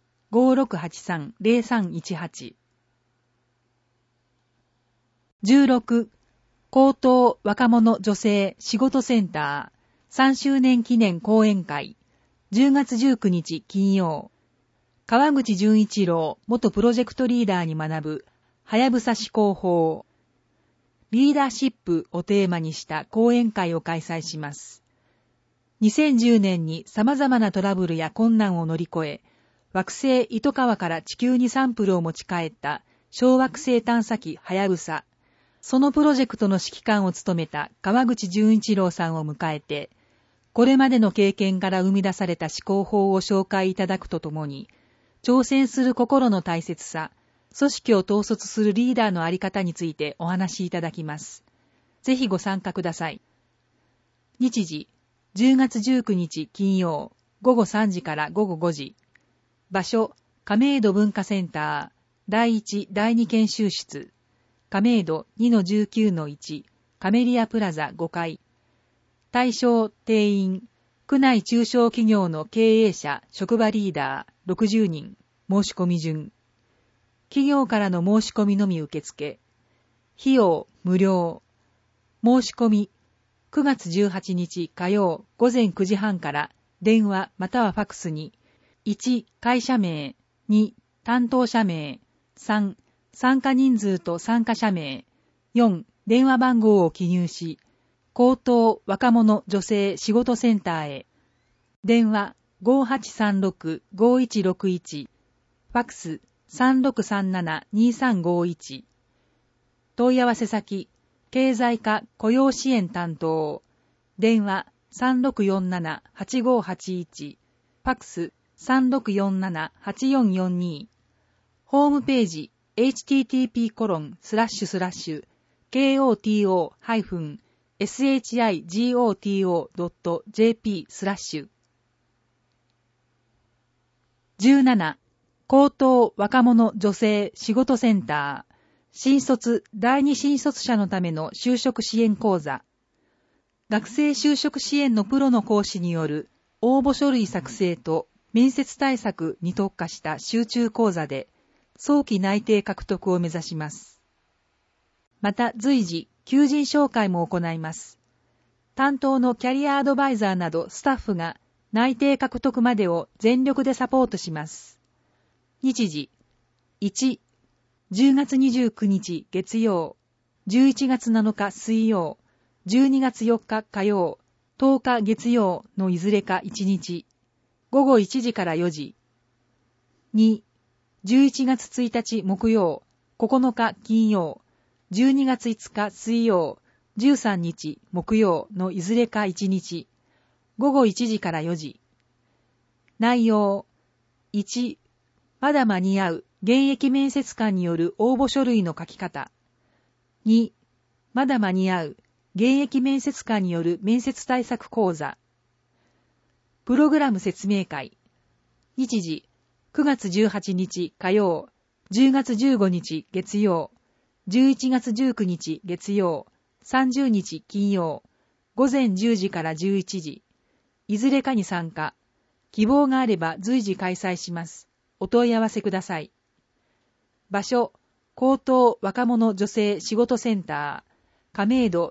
5683-0318。16. 高等若者女性仕事センター3周年記念講演会10月19日金曜。川口純一郎元プロジェクトリーダーに学ぶはやぶさ思考法。リーダーシップをテーマにした講演会を開催します。2010年に様々なトラブルや困難を乗り越え、惑星糸川から地球にサンプルを持ち帰った小惑星探査機はやぶさ。そのプロジェクトの指揮官を務めた川口純一郎さんを迎えて、これまでの経験から生み出された思考法を紹介いただくとともに、挑戦する心の大切さ、組織を統率するリーダーのあり方についてお話しいただきます。ぜひご参加ください。日時、10月19日金曜、午後3時から午後5時。場所、亀戸文化センター、第1、第2研修室。亀戸 2-19-1 カメリアプラザ5階。対象定員、区内中小企業の経営者、職場リーダー60人、申し込み順。企業からの申し込みのみ受付。費用無料。申し込み、9月18日火曜午前9時半から電話またはファクスに、1、会社名、2、担当者名、3、参加人数と参加者名、4、電話番号を記入し、高等若者女性仕事センターへ。電話 5836-5161。ファックス 3637-2351。問い合わせ先、経済課雇用支援担当。電話 3647-8581。ファックス 3647-8442。ホームページhttp://koto-shigoto.jp/ 17. 高等若者女性仕事センター新卒第二新卒者のための就職支援講座。学生就職支援のプロの講師による応募書類作成と面接対策に特化した集中講座で早期内定獲得を目指します。また随時求人紹介も行います。担当のキャリアアドバイザーなどスタッフが内定獲得までを全力でサポートします。日時 1. 10月29日月曜、11月7日水曜、12月4日火曜、10日月曜のいずれか1日、午後1時から4時。2. 11月1日木曜、9日金曜、12月5日水曜、13日木曜のいずれか1日、午後1時から4時。内容 1. まだ間に合う現役面接官による応募書類の書き方。2. まだ間に合う現役面接官による面接対策講座。プログラム説明会。日時9月18日火曜、10月15日月曜、11月19日月曜、30日金曜、午前10時から11時。いずれかに参加。希望があれば随時開催します。お問い合わせください。場所、高等若者女性仕事センター、亀戸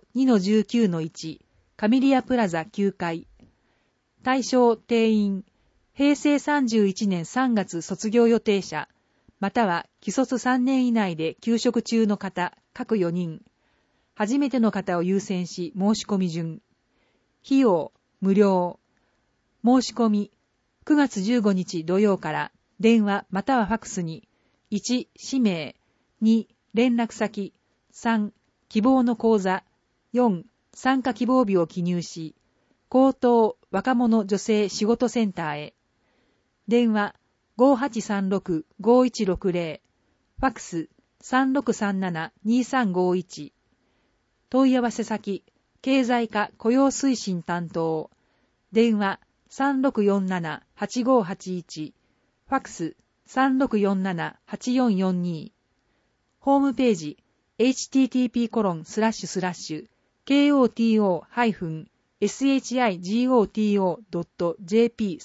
2-19-1 カメリアプラザ9階。対象定員、平成31年3月卒業予定者、または既卒3年以内で休職中の方、各4人。初めての方を優先し申し込み順。費用、無料。申し込み、9月15日土曜から電話またはファクスに、1、氏名、2、連絡先、3、希望の講座、4、参加希望日を記入し、高等若者女性仕事センターへ。電話 5836-5160、ファックス 3637-2351。問い合わせ先、経済課雇用推進担当。電話 3647-8581、ファックス3647-8442、ホームページ http://shigoto.jp/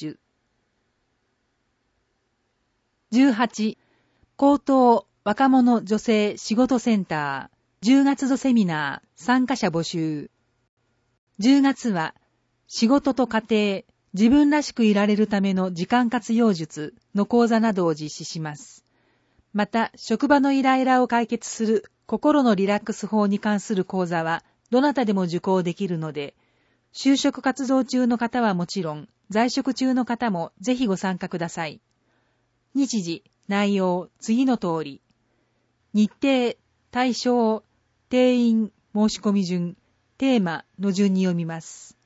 18. 高等若者女性仕事センター10月度セミナー参加者募集。10月は仕事と家庭、自分らしくいられるための時間活用術の講座などを実施します。また、職場のイライラを解決する心のリラックス法に関する講座はどなたでも受講できるので、就職活動中の方はもちろん、在職中の方もぜひご参加ください。日時、内容、次の通り。日程、対象、定員、申し込み順、テーマの順に読みます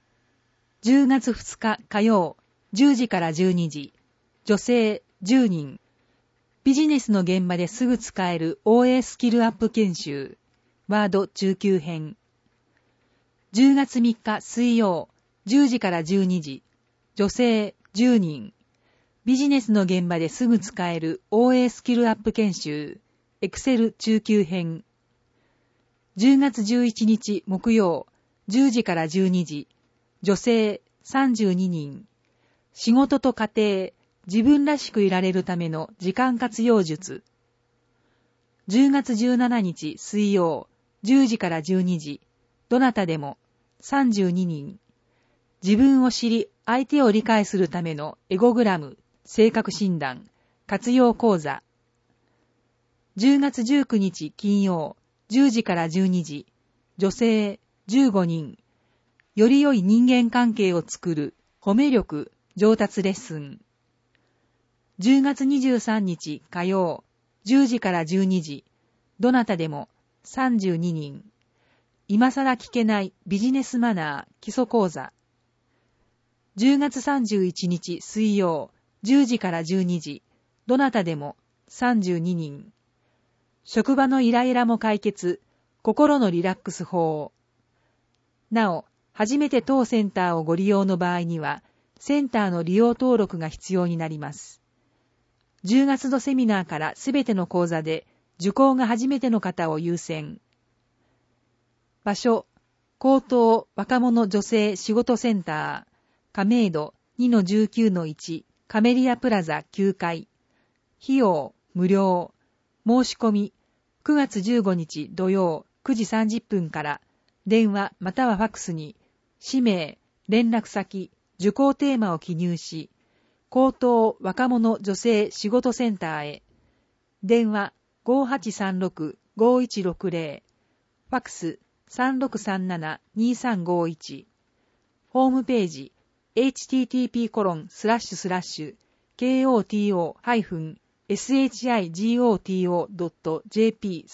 。10月2日火曜、10時から12時、女性10人。ビジネスの現場ですぐ使える OA スキルアップ研修、ワード中級編。10月3日水曜、10時から12時、女性10人。ビジネスの現場ですぐ使える OA スキルアップ研修、エクセル中級編。10月11日木曜、10時から12時、女性32人。仕事と家庭、自分らしくいられるための時間活用術。10月17日水曜、10時から12時、どなたでも32人。自分を知り、相手を理解するためのエゴグラム、性格診断、活用講座。10月19日金曜、10時から12時、女性15人。より良い人間関係を作る褒め力上達レッスン。10月23日火曜、10時から12時、どなたでも32人。今更聞けないビジネスマナー基礎講座。10月31日水曜、10時から12時、どなたでも32人。職場のイライラも解決、心のリラックス法。なお、初めて当センターをご利用の場合には、センターの利用登録が必要になります。10月度セミナーからすべての講座で、受講が初めての方を優先。場所、高等若者女性仕事センター、亀戸 2-19-1 カメリアプラザ9階。費用、無料。申し込み、9月15日土曜9時30分から、電話またはファックスに、氏名、連絡先、受講テーマを記入し、高等若者女性仕事センターへ。電話 5836-5160。ファックス 3637-2351。ホームページ http://koto-shigoto.jp/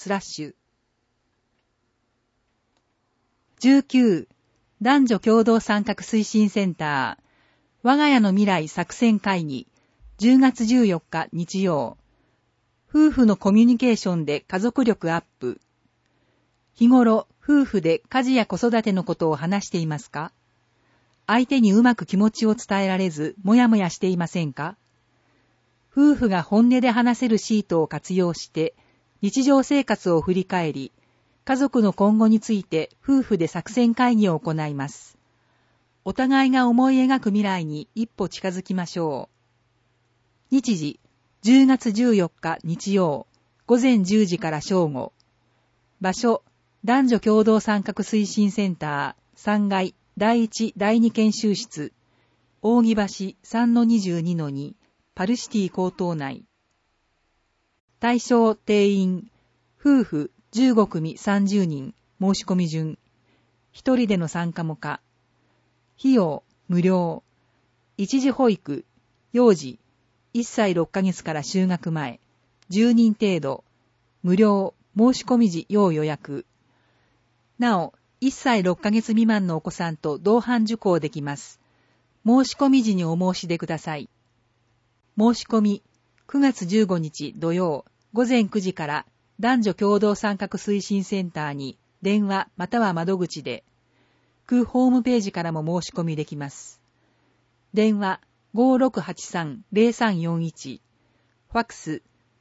19. 男女共同参画推進センター我が家の未来作戦会議10月14日日曜。夫婦のコミュニケーションで家族力アップ。日頃夫婦で家事や子育てのことを話していますか？相手にうまく気持ちを伝えられずもやもやしていませんか？夫婦が本音で話せるシートを活用して日常生活を振り返り、家族の今後について夫婦で作戦会議を行います。お互いが思い描く未来に一歩近づきましょう。日時、10月14日日曜、午前10時から正午。場所、男女共同参画推進センター3階第1第2研修室、扇橋 3-22-2 パルシティ高等内。対象定員、夫婦15組30人、申し込み順。一人での参加も可。費用、無料。一時保育、幼児、1歳6ヶ月から就学前、10人程度。無料、申し込み時要予約。なお、1歳6ヶ月未満のお子さんと同伴受講できます。申し込み時にお申し出ください。申し込み、9月15日土曜、午前9時から男女共同参画推進センターに電話または窓口で、区ホームページからも申し込みできます。 電話 5683-0341、ファックス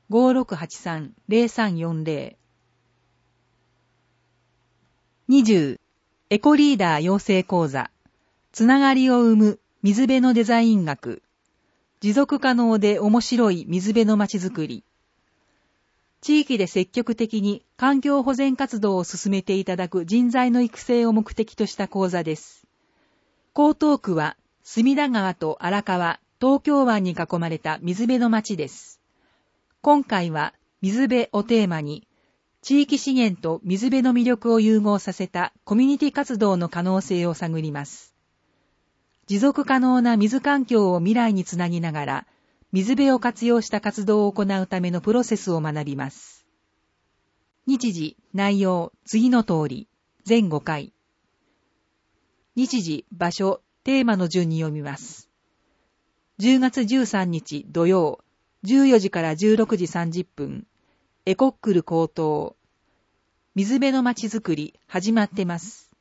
5683-0340。20、エコリーダー養成講座、つながりを生む水辺のデザイン学、持続可能で面白い水辺のまちづくり。地域で積極的に環境保全活動を進めていただく人材の育成を目的とした講座です。江東区は隅田川と荒川、東京湾に囲まれた水辺の町です。今回は水辺をテーマに、地域資源と水辺の魅力を融合させたコミュニティ活動の可能性を探ります。持続可能な水環境を未来につなぎながら、水辺を活用した活動を行うためのプロセスを学びます。日時、内容、次の通り、全5回。日時、場所、テーマの順に読みます。10月13日土曜、14時から16時30分、エコックル高等。水辺のまちづくり、始まってます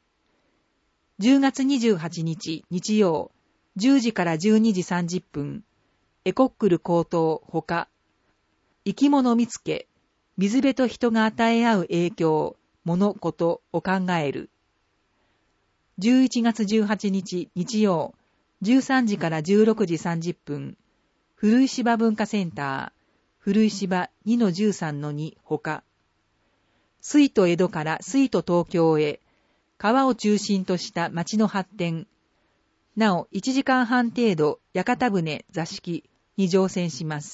。10月28日日曜、10時から12時30分、エコックル高等ほか。生き物見つけ、水辺と人が与え合う影響、物事を考える。11月18日日曜、13時から16時30分、古石場文化センター、古石場 2-13-2 ほか。水都江戸から水都東京へ、川を中心とした町の発展。なお、1時間半程度、屋形船座敷に乗船します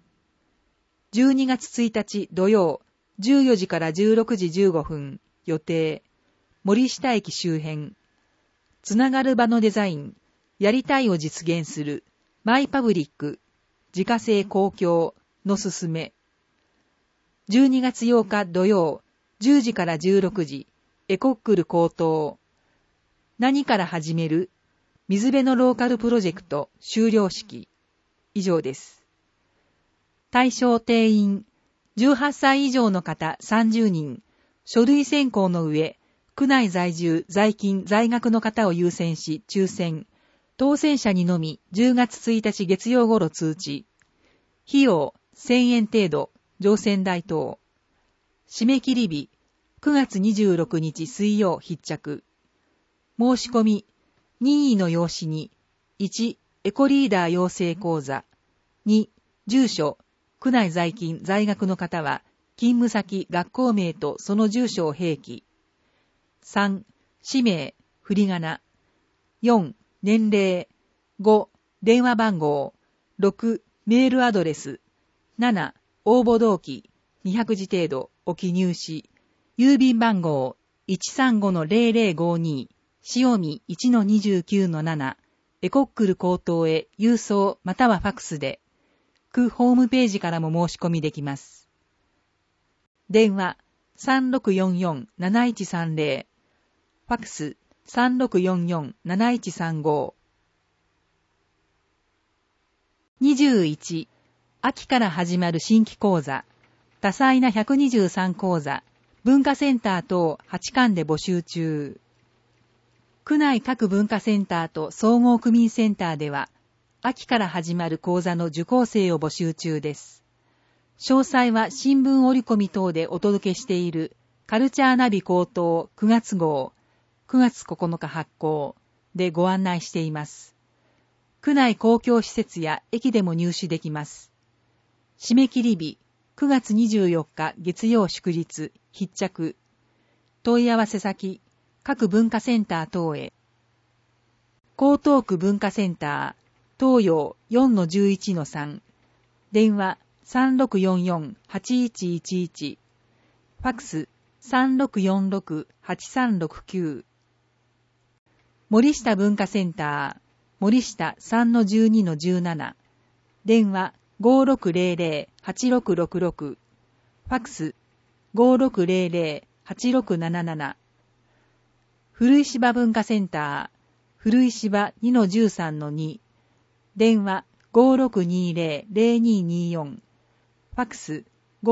。12月1日土曜、14時から16時15分、予定。森下駅周辺。つながる場のデザイン、やりたいを実現する、マイパブリック、自家製公共のすすめ。12月8日土曜、10時から16時、エコックル高等。何から始める？水辺のローカルプロジェクト修了式。以上です。対象定員、18歳以上の方30人、書類選考の上、区内在住、在勤、在学の方を優先し抽選。当選者にのみ10月1日月曜頃通知。費用1000円程度、乗船代等。締め切り日、9月26日水曜必着。申し込み、任意の用紙に、1、エコリーダー養成講座。2、住所、区内在勤、在学の方は、勤務先、学校名とその住所を併記。3、氏名、振り仮名。4、年齢。5、電話番号。6、メールアドレス。7、応募動機。200字程度を記入し、郵便番号 135-0052、塩見 1-29-7、エコックル高等へ郵送またはファックスで、区ホームページからも申し込みできます。電話 3644-7130、ファックス 3644-7135。21、秋から始まる新規講座、多彩な123講座、文化センター等8館で募集中。区内各文化センターと総合区民センターでは、秋から始まる講座の受講生を募集中です。詳細は新聞折り込み等でお届けしているカルチャーナビ高等9月号、9月9日発行でご案内しています。区内公共施設や駅でも入手できます。締め切り日、9月24日月曜祝日、必着。問い合わせ先、各文化センター等へ。江東区文化センター、東洋 4-11-3。電話3644-8111。ファックス3646-8369。森下文化センター、森下 3-12-17。電話5600-8666。ファックス5600-8677。古石場文化センター、古石場 2-13-2。電話5620-0224。ファックス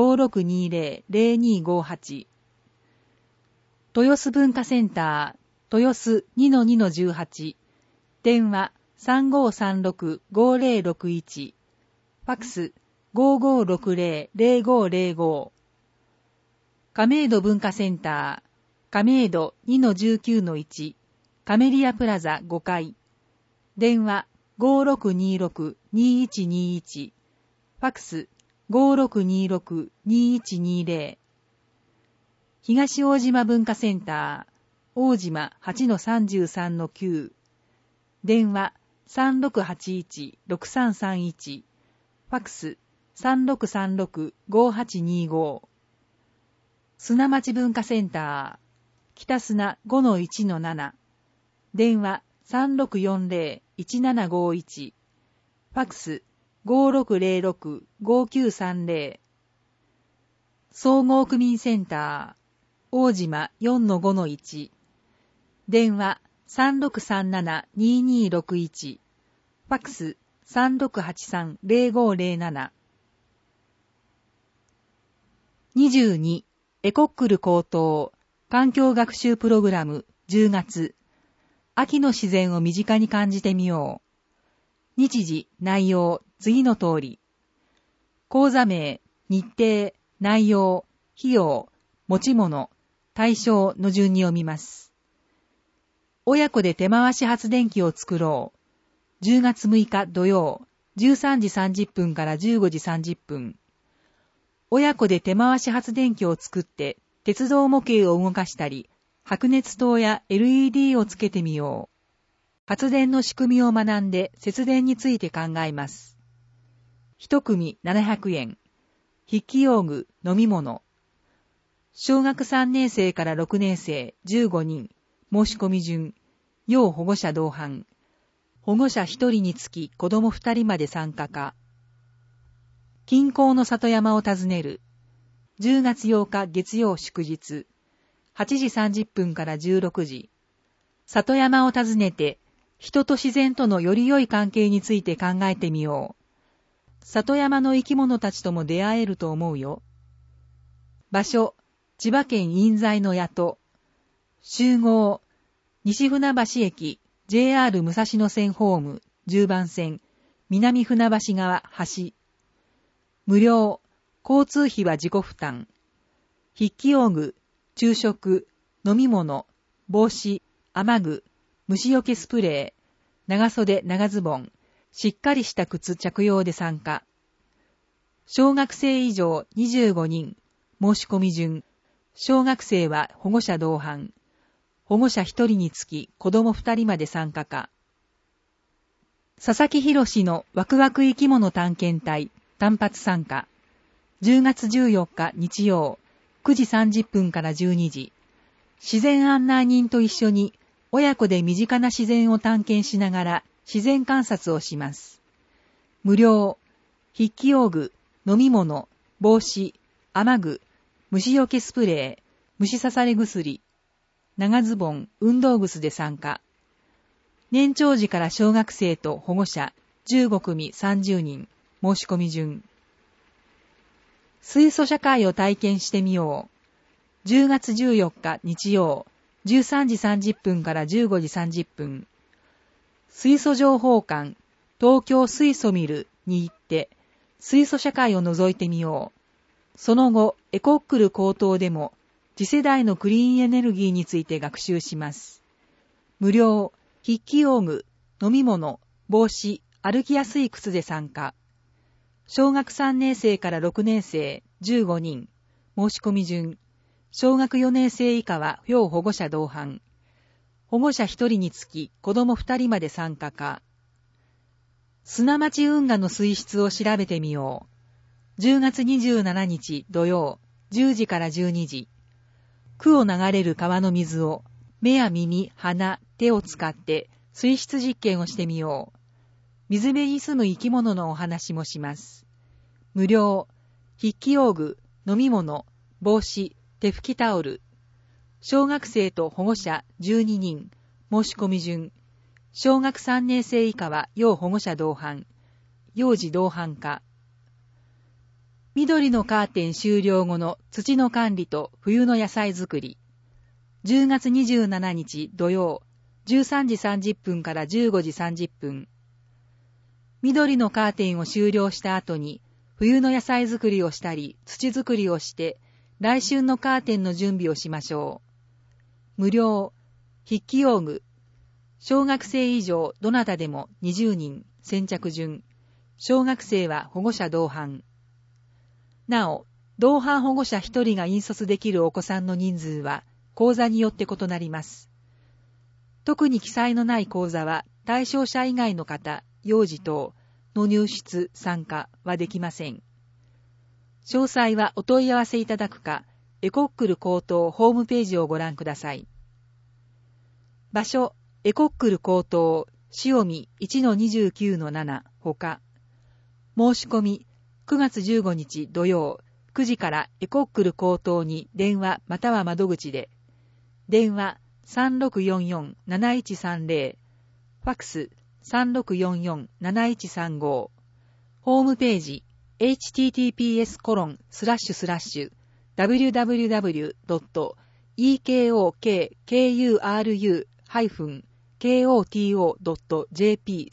5620-0258。豊洲文化センター、豊洲 2-2-18。電話 3536-5061、ファクス5560-0505。亀戸文化センター、亀戸 2-19-1、カメリアプラザ5階。電話5626-2121、ファクス5626-2120。東大島文化センター、大島 8-33-9、電話3681-6331、ファクス3636-5825。砂町文化センター、北砂 5-1-7、電話3640-1751、ファクス5606-5930。総合区民センター、大島 4-5-1、電話3637-2261、ファクス3683-0507。22、エコックル高等環境学習プログラム10月。秋の自然を身近に感じてみよう。日時、内容、次の通り。講座名、日程、内容、費用、持ち物、対象の順に読みます。親子で手回し発電機を作ろう。10月6日土曜、13時30分から15時30分。親子で手回し発電機を作って、鉄道模型を動かしたり、白熱灯や LED をつけてみよう。発電の仕組みを学んで節電について考えます。一組700円。筆記用具、飲み物。小学3年生から6年生15人。申し込み順。要保護者同伴。保護者1人につき子供2人まで参加か。近郊の里山を訪ねる。10月8日月曜祝日。8時30分から16時。里山を訪ねて、人と自然とのより良い関係について考えてみよう。里山の生き物たちとも出会えると思うよ。場所、千葉県印西の宿。集合、西船橋駅、JR 武蔵野線ホーム、10番線、南船橋側橋。無料、交通費は自己負担。筆記用具、昼食、飲み物、帽子、雨具、虫除けスプレー、長袖長ズボン、しっかりした靴着用で参加。小学生以上25人、申し込み順。小学生は保護者同伴。保護者1人につき子供2人まで参加か。佐々木博のワクワク生き物探検隊、単発参加。10月14日日曜、9時30分から12時。自然案内人と一緒に親子で身近な自然を探検しながら自然観察をします。無料、筆記用具、飲み物、帽子、雨具、虫除けスプレー、虫刺され薬、長ズボン、運動靴で参加。年長児から小学生と保護者15組30人、申し込み順。水素社会を体験してみよう。10月14日日曜、13時30分から15時30分。水素情報館、東京水素ミルに行って、水素社会を覗いてみよう。その後、エコックル高等でも、次世代のクリーンエネルギーについて学習します。無料、筆記用具、飲み物、帽子、歩きやすい靴で参加。小学3年生から6年生15人、申し込み順。小学4年生以下は要保護者同伴。保護者1人につき子供2人まで参加か。砂町運河の水質を調べてみよう。10月27日土曜、10時から12時。区を流れる川の水を目や耳、鼻、手を使って水質実験をしてみよう。水辺に住む生き物のお話もします。無料、筆記用具、飲み物、帽子、手拭きタオル。小学生と保護者12人、申し込み順。小学3年生以下は要保護者同伴。幼児同伴か。緑のカーテン終了後の土の管理と冬の野菜作り。10月27日土曜、 13時30分から15時30分。緑のカーテンを終了した後に、冬の野菜作りをしたり、土作りをして、来春のカーテンの準備をしましょう。無料、筆記用具。小学生以上どなたでも20人、先着順。小学生は保護者同伴。なお、同伴保護者1人が引率できるお子さんの人数は、講座によって異なります。特に記載のない講座は、対象者以外の方、幼児等の入室、参加はできません。詳細はお問い合わせいただくか、エコックル高等ホームページをご覧ください。場所、エコックル高等、潮見 1-29-7 ほか。申し込み、9月15日土曜、9時からエコックル高等に電話または窓口で、電話 3644-7130、ファックス 3644-7135、ホームページ https://www.ekokuru-koto.jp/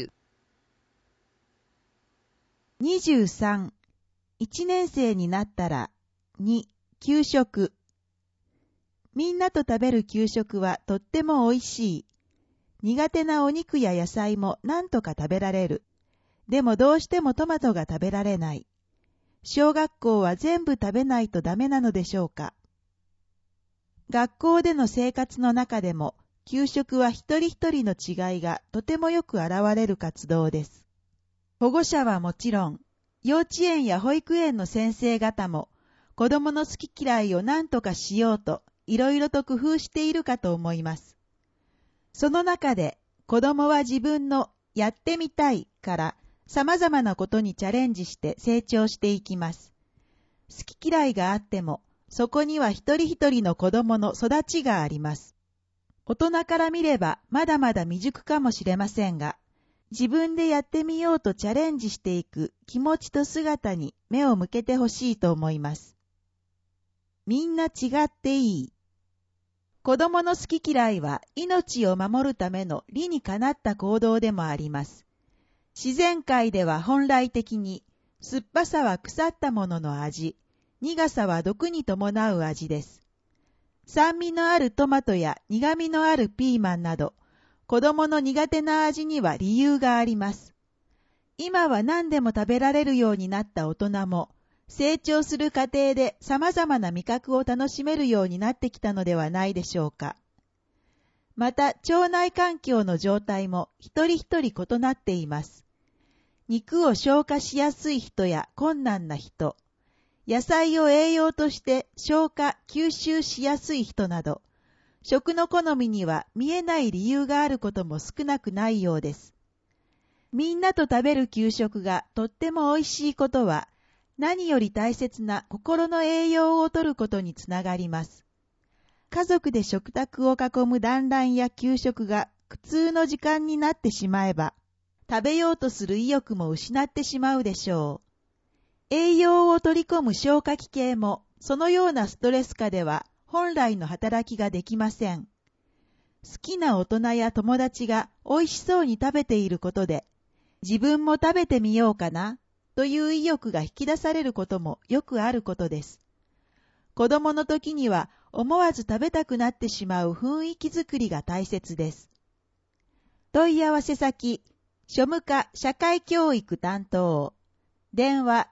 23、1年生になったら、2、給食。みんなと食べる給食はとってもおいしい。苦手なお肉や野菜もなんとか食べられる。でもどうしてもトマトが食べられない。小学校は全部食べないとダメなのでしょうか。学校での生活の中でも、給食は一人一人の違いがとてもよく現れる活動です。保護者はもちろん、幼稚園や保育園の先生方も、子供の好き嫌いを何とかしようと、いろいろと工夫しているかと思います。その中で、子供は自分のやってみたいから様々なことにチャレンジして成長していきます。好き嫌いがあっても、そこには一人一人の子供の育ちがあります。大人から見ればまだまだ未熟かもしれませんが、自分でやってみようとチャレンジしていく気持ちと姿に目を向けてほしいと思います。みんな違っていい。子供の好き嫌いは命を守るための理にかなった行動でもあります。自然界では本来的に酸っぱさは腐ったものの味、苦さは毒に伴う味です。酸味のあるトマトや苦味のあるピーマンなど、子供の苦手な味には理由があります。今は何でも食べられるようになった大人も、成長する過程で様々な味覚を楽しめるようになってきたのではないでしょうか。また、腸内環境の状態も一人一人異なっています。肉を消化しやすい人や困難な人、野菜を栄養として消化・吸収しやすい人など、食の好みには見えない理由があることも少なくないようです。みんなと食べる給食がとっても美味しいことは、何より大切な心の栄養をとることにつながります。家族で食卓を囲む団らんや給食が苦痛の時間になってしまえば、食べようとする意欲も失ってしまうでしょう。栄養を取り込む消化器系も、そのようなストレス下では本来の働きができません。好きな大人や友達が美味しそうに食べていることで、自分も食べてみようかな、という意欲が引き出されることもよくあることです。子供の時には思わず食べたくなってしまう雰囲気づくりが大切です。問い合わせ先、庶務課社会教育担当、電話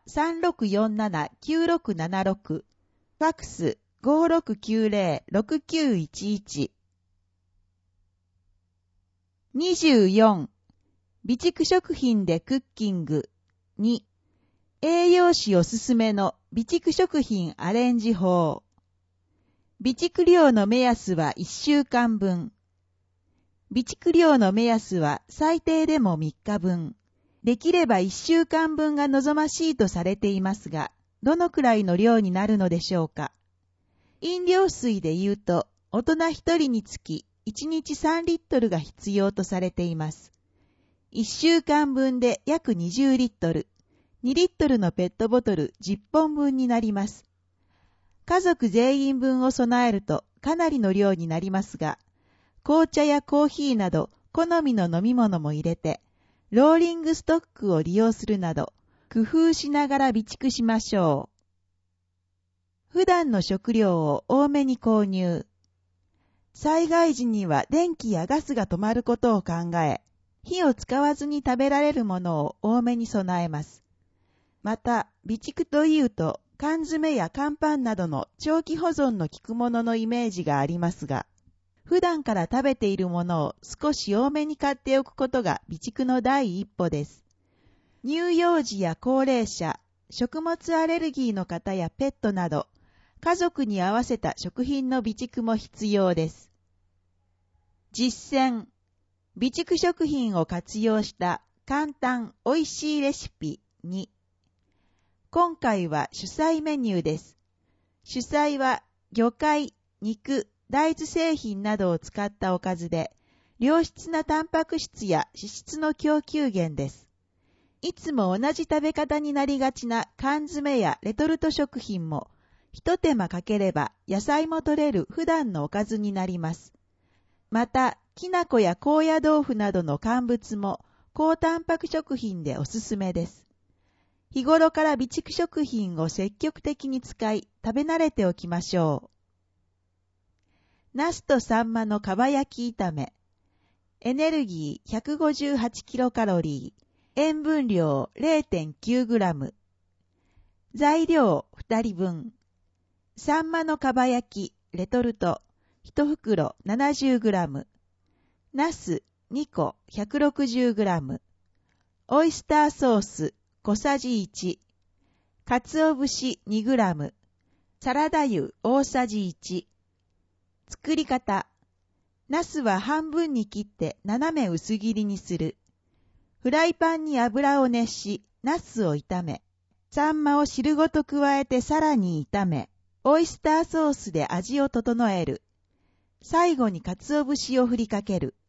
3647-9676、ファックス 5690-6911。24、備蓄食品でクッキング。2、栄養士おすすめの備蓄食品アレンジ法。備蓄量の目安は1週間分。備蓄量の目安は最低でも3日分。できれば1週間分が望ましいとされていますが、どのくらいの量になるのでしょうか。飲料水で言うと、大人1人につき1日3リットルが必要とされています。1週間分で約20リットル。2リットルのペットボトル10本分になります。家族全員分を備えるとかなりの量になりますが、 紅茶やコーヒーなど好みの飲み物も入れて、ローリングストックを利用するなど、工夫しながら備蓄しましょう。普段の食料を多めに購入。災害時には電気やガスが止まることを考え、火を使わずに食べられるものを多めに備えます。また、備蓄というと、缶詰や乾パンなどの長期保存の効くもののイメージがありますが、普段から食べているものを少し多めに買っておくことが備蓄の第一歩です。乳幼児や高齢者、食物アレルギーの方やペットなど、家族に合わせた食品の備蓄も必要です。実践。備蓄食品を活用した簡単おいしいレシピ2。今回は主菜メニューです。主菜は魚介、肉、大豆製品などを使ったおかずで、良質なタンパク質や脂質の供給源です。いつも同じ食べ方になりがちな缶詰やレトルト食品も、一手間かければ野菜も取れる普段のおかずになります。また、きな粉や高野豆腐などの乾物も高タンパク食品でおすすめです。日頃から備蓄食品を積極的に使い、食べ慣れておきましょう。ナスとサンマのかば焼き炒め。エネルギー158キロカロリー。塩分量 0.9g。材料2人分。サンマのかば焼き、レトルト、1袋 70g。ナス2個 160g。オイスターソース小さじ1。鰹節 2g。サラダ油大さじ1。作り方。ナスは半分に切って斜め薄切りにする。フライパンに油を熱し、ナスを炒め、サンマを汁ごと加えてさらに炒め、オイスターソースで味を整える。最後に鰹節を振りかける。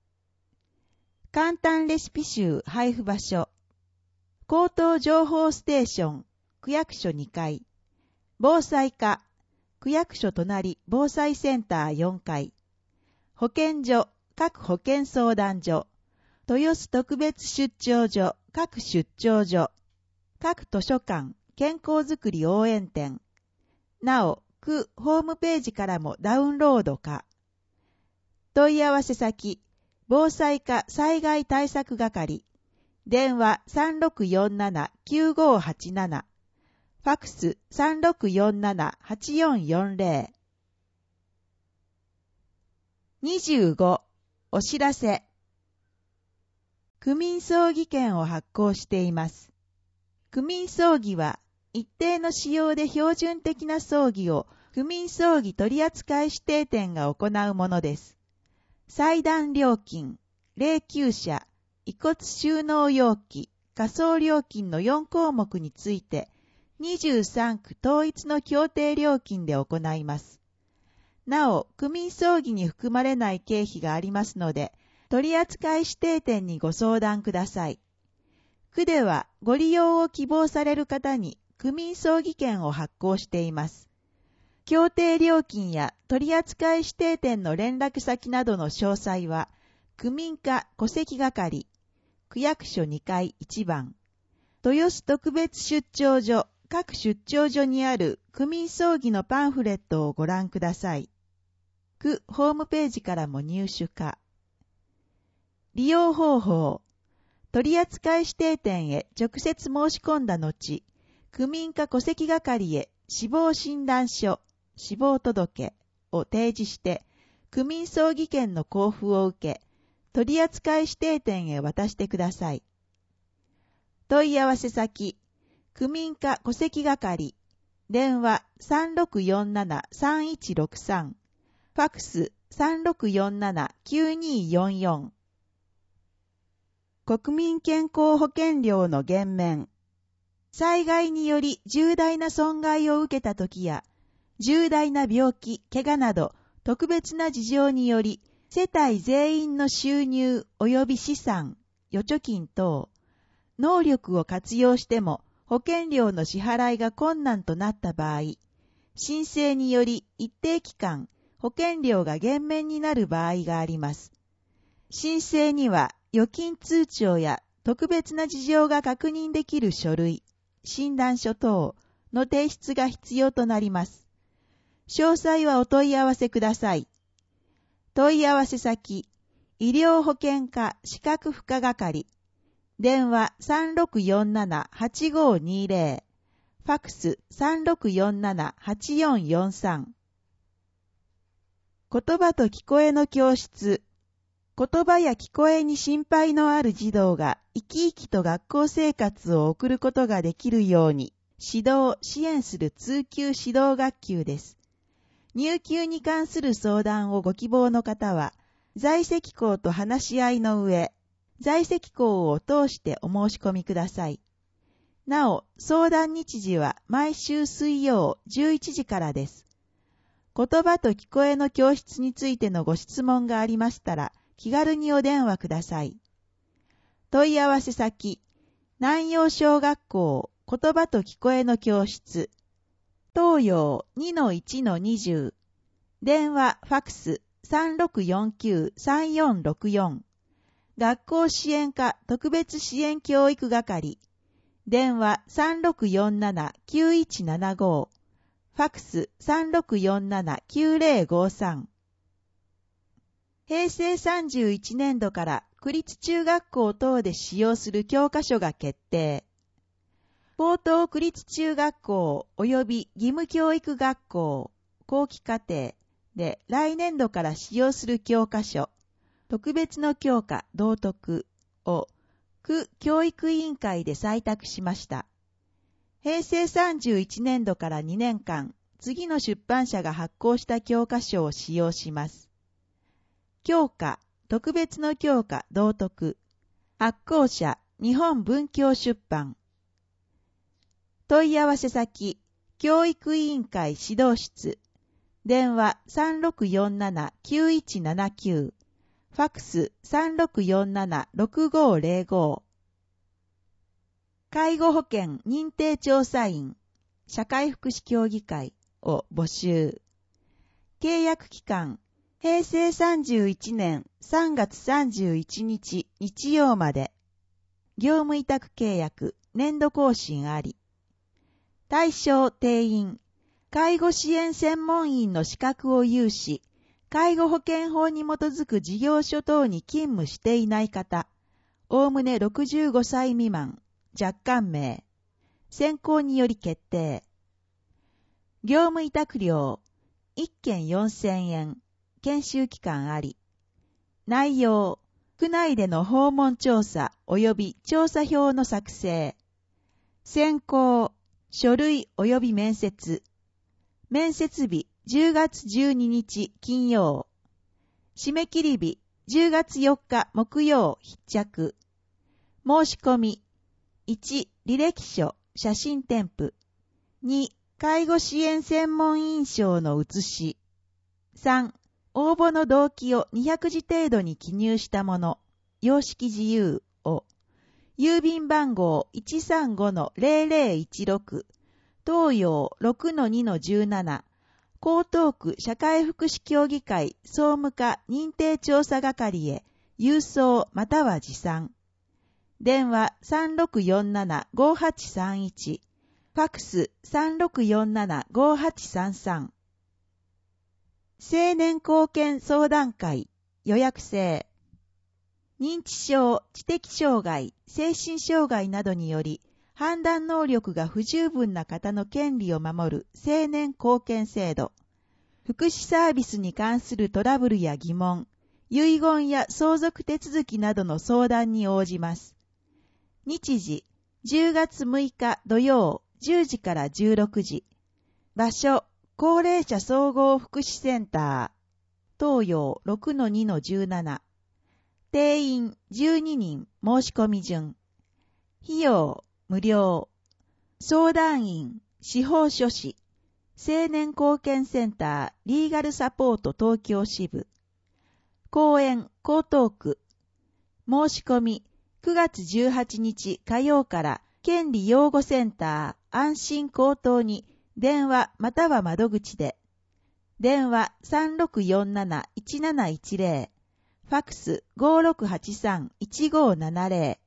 簡単レシピ集配布場所。口頭情報ステーション、区役所2階。防災課、区役所隣防災センター4階。保健所、各保健相談所。豊洲特別出張所、各出張所。各図書館、健康づくり応援店。なお、区ホームページからもダウンロード可。問い合わせ先、防災課災害対策係。電話 3647-9587。ファクス 3647-8440。25. お知らせ。区民葬儀券を発行しています。区民葬儀は一定の仕様で標準的な葬儀を区民葬儀取扱指定店が行うものです。祭壇料金、霊柩車、遺骨収納容器、火葬料金の4項目について23区統一の協定料金で行います。なお、区民葬儀に含まれない経費がありますので、取扱指定店にご相談ください。区ではご利用を希望される方に区民葬儀券を発行しています。協定料金や取扱指定店の連絡先などの詳細は、区民課戸籍係、区役所2階1番、豊洲特別出張所、各出張所にある区民葬儀のパンフレットをご覧ください。区ホームページからも入手可。利用方法。取扱指定店へ直接申し込んだ後、区民課戸籍係へ死亡診断書、死亡届を提示して、区民葬儀券の交付を受け、取扱指定店へ渡してください。問い合わせ先、区民課戸籍係、電話 3647-3163、ファクス 3647-9244。国民健康保険料の減免。災害により重大な損害を受けたときや、重大な病気、怪我など特別な事情により、世帯全員の収入及び資産、預貯金等、能力を活用しても保険料の支払いが困難となった場合、申請により一定期間、 保険料が減免になる場合があります。申請には預金通帳や特別な事情が確認できる書類、診断書等の提出が必要となります。詳細はお問い合わせください。問い合わせ先、医療保険課資格付加係、電話 3647-8520、ファックス 3647-8443。言葉と聞こえの教室。言葉や聞こえに心配のある児童が生き生きと学校生活を送ることができるように指導・支援する通級指導学級です。入級に関する相談をご希望の方は、在籍校と話し合いの上、在籍校を通してお申し込みください。なお、相談日時は毎週水曜11時からです。言葉と聞こえの教室についてのご質問がありましたら、気軽にお電話ください。問い合わせ先、南陽小学校言葉と聞こえの教室、東洋 2-1-20、電話ファックス 3649-3464、学校支援課特別支援教育係、電話 3647-9175、ファックス 3647-9053。平成31年度から区立中学校等で使用する教科書が決定。高等区立中学校及び義務教育学校、後期課程で来年度から使用する教科書、特別の教科道徳を区教育委員会で採択しました。平成31年度から2年間、次の出版社が発行した教科書を使用します。教科、特別の教科道徳、発行者、日本文教出版。問い合わせ先、教育委員会指導室、電話 3647-9179、ファックス 3647-6505。介護保険認定調査員、社会福祉協議会を募集。契約期間、平成31年3月31日日曜まで。業務委託契約、年度更新あり。対象定員、介護支援専門員の資格を有し、介護保険法に基づく事業所等に勤務していない方、おおむね65歳未満、若干名、選考により決定。業務委託料、1件4000円、研修期間あり。内容、区内での訪問調査及び調査票の作成。選考、書類及び面接。面接日、10月12日金曜。締め切り日、10月4日木曜必着。申し込み。1、履歴書、写真添付。2、介護支援専門員証の写し。3、応募の動機を200字程度に記入したもの、様式自由を、郵便番号 135-0016、東洋 6-2-17、江東区社会福祉協議会総務課認定調査係へ郵送または持参。電話 3647-5831、ファックス 3647-5833。青年貢献相談会予約制。認知症、知的障害、精神障害などにより判断能力が不十分な方の権利を守る青年貢献制度。福祉サービスに関するトラブルや疑問、遺言や相続手続きなどの相談に応じます。日時、10月6日土曜10時から16時。場所、高齢者総合福祉センター、東洋 6-2-17。定員12人申し込み順。費用無料。相談員、司法書士、青年貢献センターリーガルサポート東京支部。公園江東区。申し込み9月18日火曜から権利養護センター安心高等に電話または窓口で。 電話 3647-1710、ファクス 5683-1570。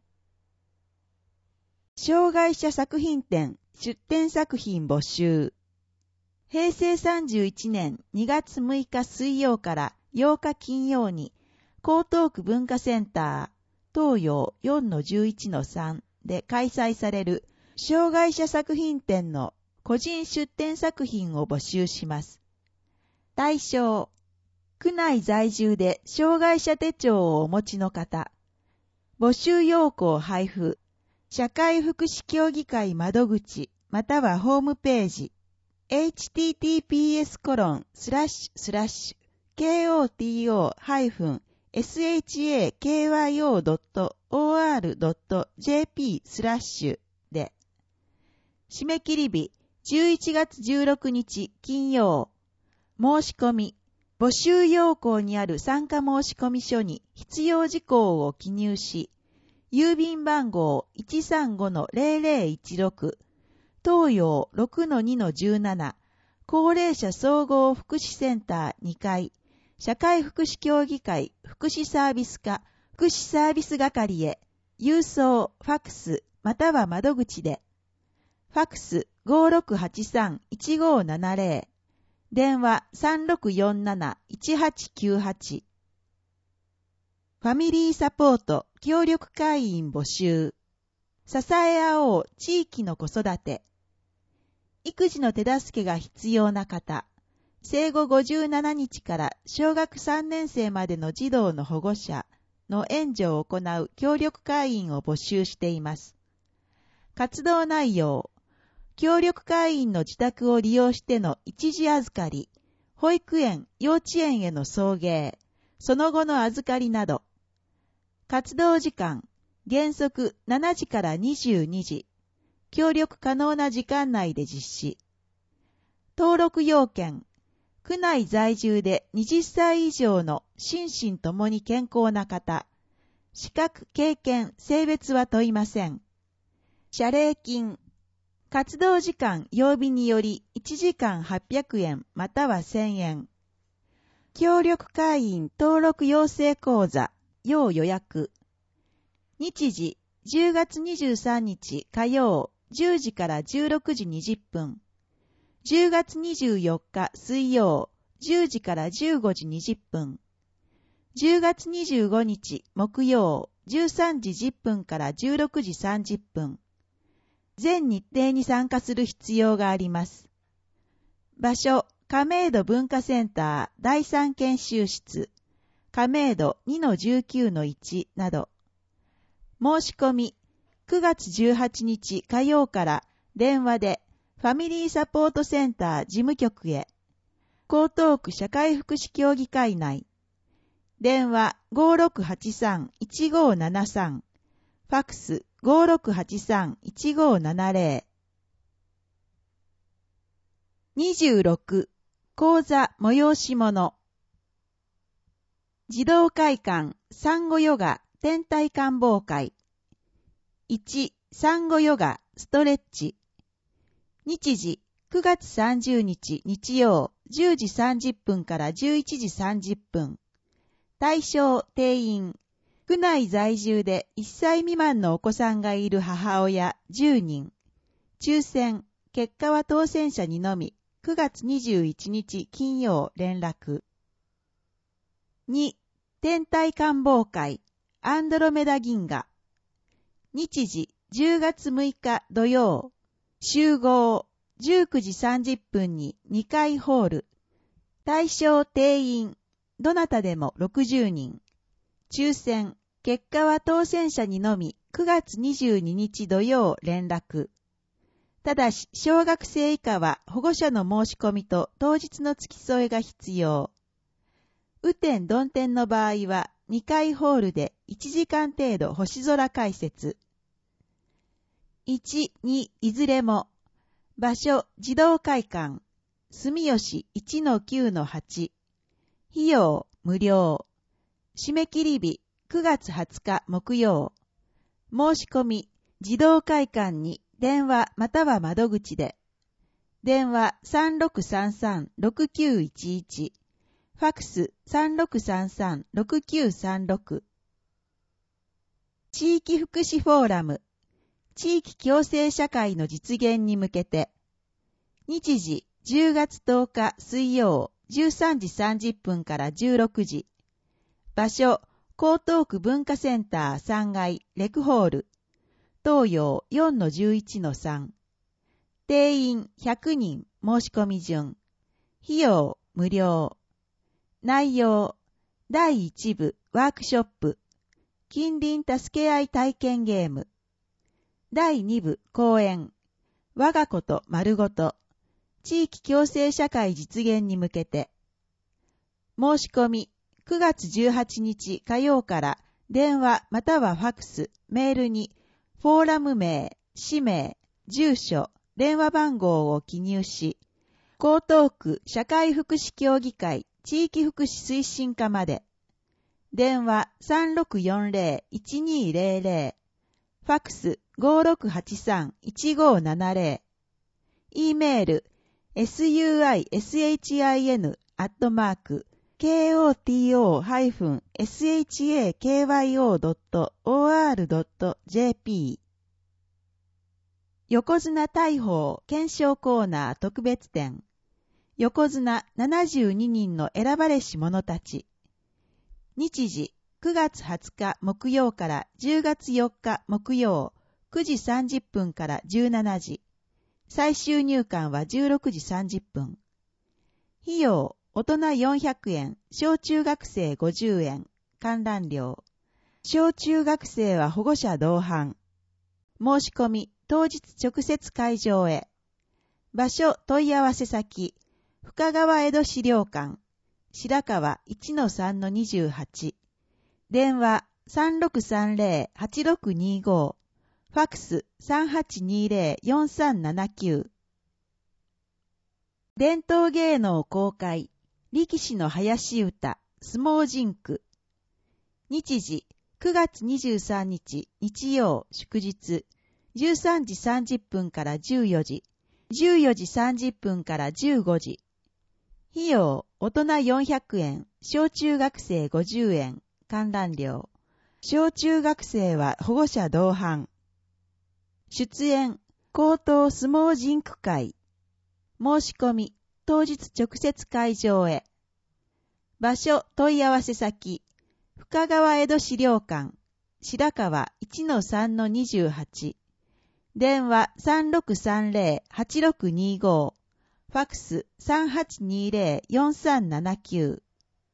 障害者作品展出展作品募集。平成31年2月6日水曜から8日金曜に、江東区文化センター、東洋 4-11-3 で開催される障害者作品展の個人出展作品を募集します。対象、区内在住で障害者手帳をお持ちの方、募集要項配布、社会福祉協議会窓口またはホームページ、https://kotio-shakyo.or.jp/ で、締め切り日11月16日金曜。申し込み、募集要項にある参加申込書に必要事項を記入し、郵便番号 135-0016、東洋 6-2-17、高齢者総合福祉センター2階、社会福祉協議会福祉サービス課福祉サービス係へ、郵送、ファクス、または窓口で、ファクス 5683-1570、電話 3647-1898。ファミリーサポート協力会員募集。支え合おう地域の子育て。育児の手助けが必要な方、生後57日から小学3年生までの児童の保護者の援助を行う協力会員を募集しています。活動内容、協力会員の自宅を利用しての一時預かり、保育園、幼稚園への送迎、その後の預かりなど。活動時間、原則7時から22時。協力可能な時間内で実施。登録要件、区内在住で20歳以上の心身ともに健康な方。資格、経験、性別は問いません。謝礼金。活動時間曜日により1時間800円または1000円。協力会員登録養成講座、要予約。日時、10月23日火曜、10時から16時20分。10月24日水曜、10時から15時20分。10月25日木曜、13時10分から16時30分。全日程に参加する必要があります。場所、亀戸文化センター第3研修室、亀戸 2-19-1 など。申し込み、9月18日火曜から電話でファミリーサポートセンター事務局へ。江東区社会福祉協議会内。電話 5683-1573。ファクス 5683-1570。26. 講座催し物。児童会館産後ヨガ天体観望会。1. 産後ヨガストレッチ。日時9月30日日曜10時30分から11時30分。対象定員。区内在住で1歳未満のお子さんがいる母親10人。抽選、結果は当選者にのみ、9月21日金曜連絡。2. 天体観望会、アンドロメダ銀河。日時10月6日土曜。集合、19時30分に2階ホール。対象定員、どなたでも60人。抽選、結果は当選者にのみ9月22日土曜連絡。ただし、小学生以下は保護者の申し込みと当日の付き添えが必要。雨天曇天の場合は2階ホールで1時間程度星空解説。1、2いずれも。場所、児童会館。住吉 1-9-8。費用、無料。締め切り日、9月20日木曜。申し込み、児童会館に電話または窓口で。 電話 3633-6911、ファックス 3633-6936。地域福祉フォーラム、地域共生社会の実現に向けて、日時10月10日水曜13時30分から16時、場所、江東区文化センター3階レクホール、東洋 4-11-3、定員100人申し込み順、費用無料、内容、第1部ワークショップ、近隣助け合い体験ゲーム、第2部講演、我がこと丸ごと、地域共生社会実現に向けて、申し込み9月18日火曜から電話またはファックス、メールにフォーラム名、氏名、住所、電話番号を記入し、江東区社会福祉協議会地域福祉推進課まで、電話 3640-1200、ファックス 5683-1570、e メール suishin-shakyo.or.jp。 横綱大鵬検証コーナー特別展、横綱72人の選ばれし者たち。日時9月20日木曜から10月4日木曜9時30分から17時。最終入館は16時30分。費用、大人400円、小中学生50円、観覧料。小中学生は保護者同伴。申し込み、当日直接会場へ。場所、問い合わせ先、深川江戸資料館、白川 1-3-28。電話 3630-8625。ファックス 3820-4379。伝統芸能公開、力士の林歌、相撲甚句。日時9月23日日曜祝日、13時30分から14時、14時30分から15時。費用、大人400円、小中学生50円、観覧料。小中学生は保護者同伴。出演、江東相撲甚句会。申し込み、当日直接会場へ。場所、問い合わせ先、深川江戸資料館、白川 1-3-28。電話 3630-8625。ファックス 3820-4379。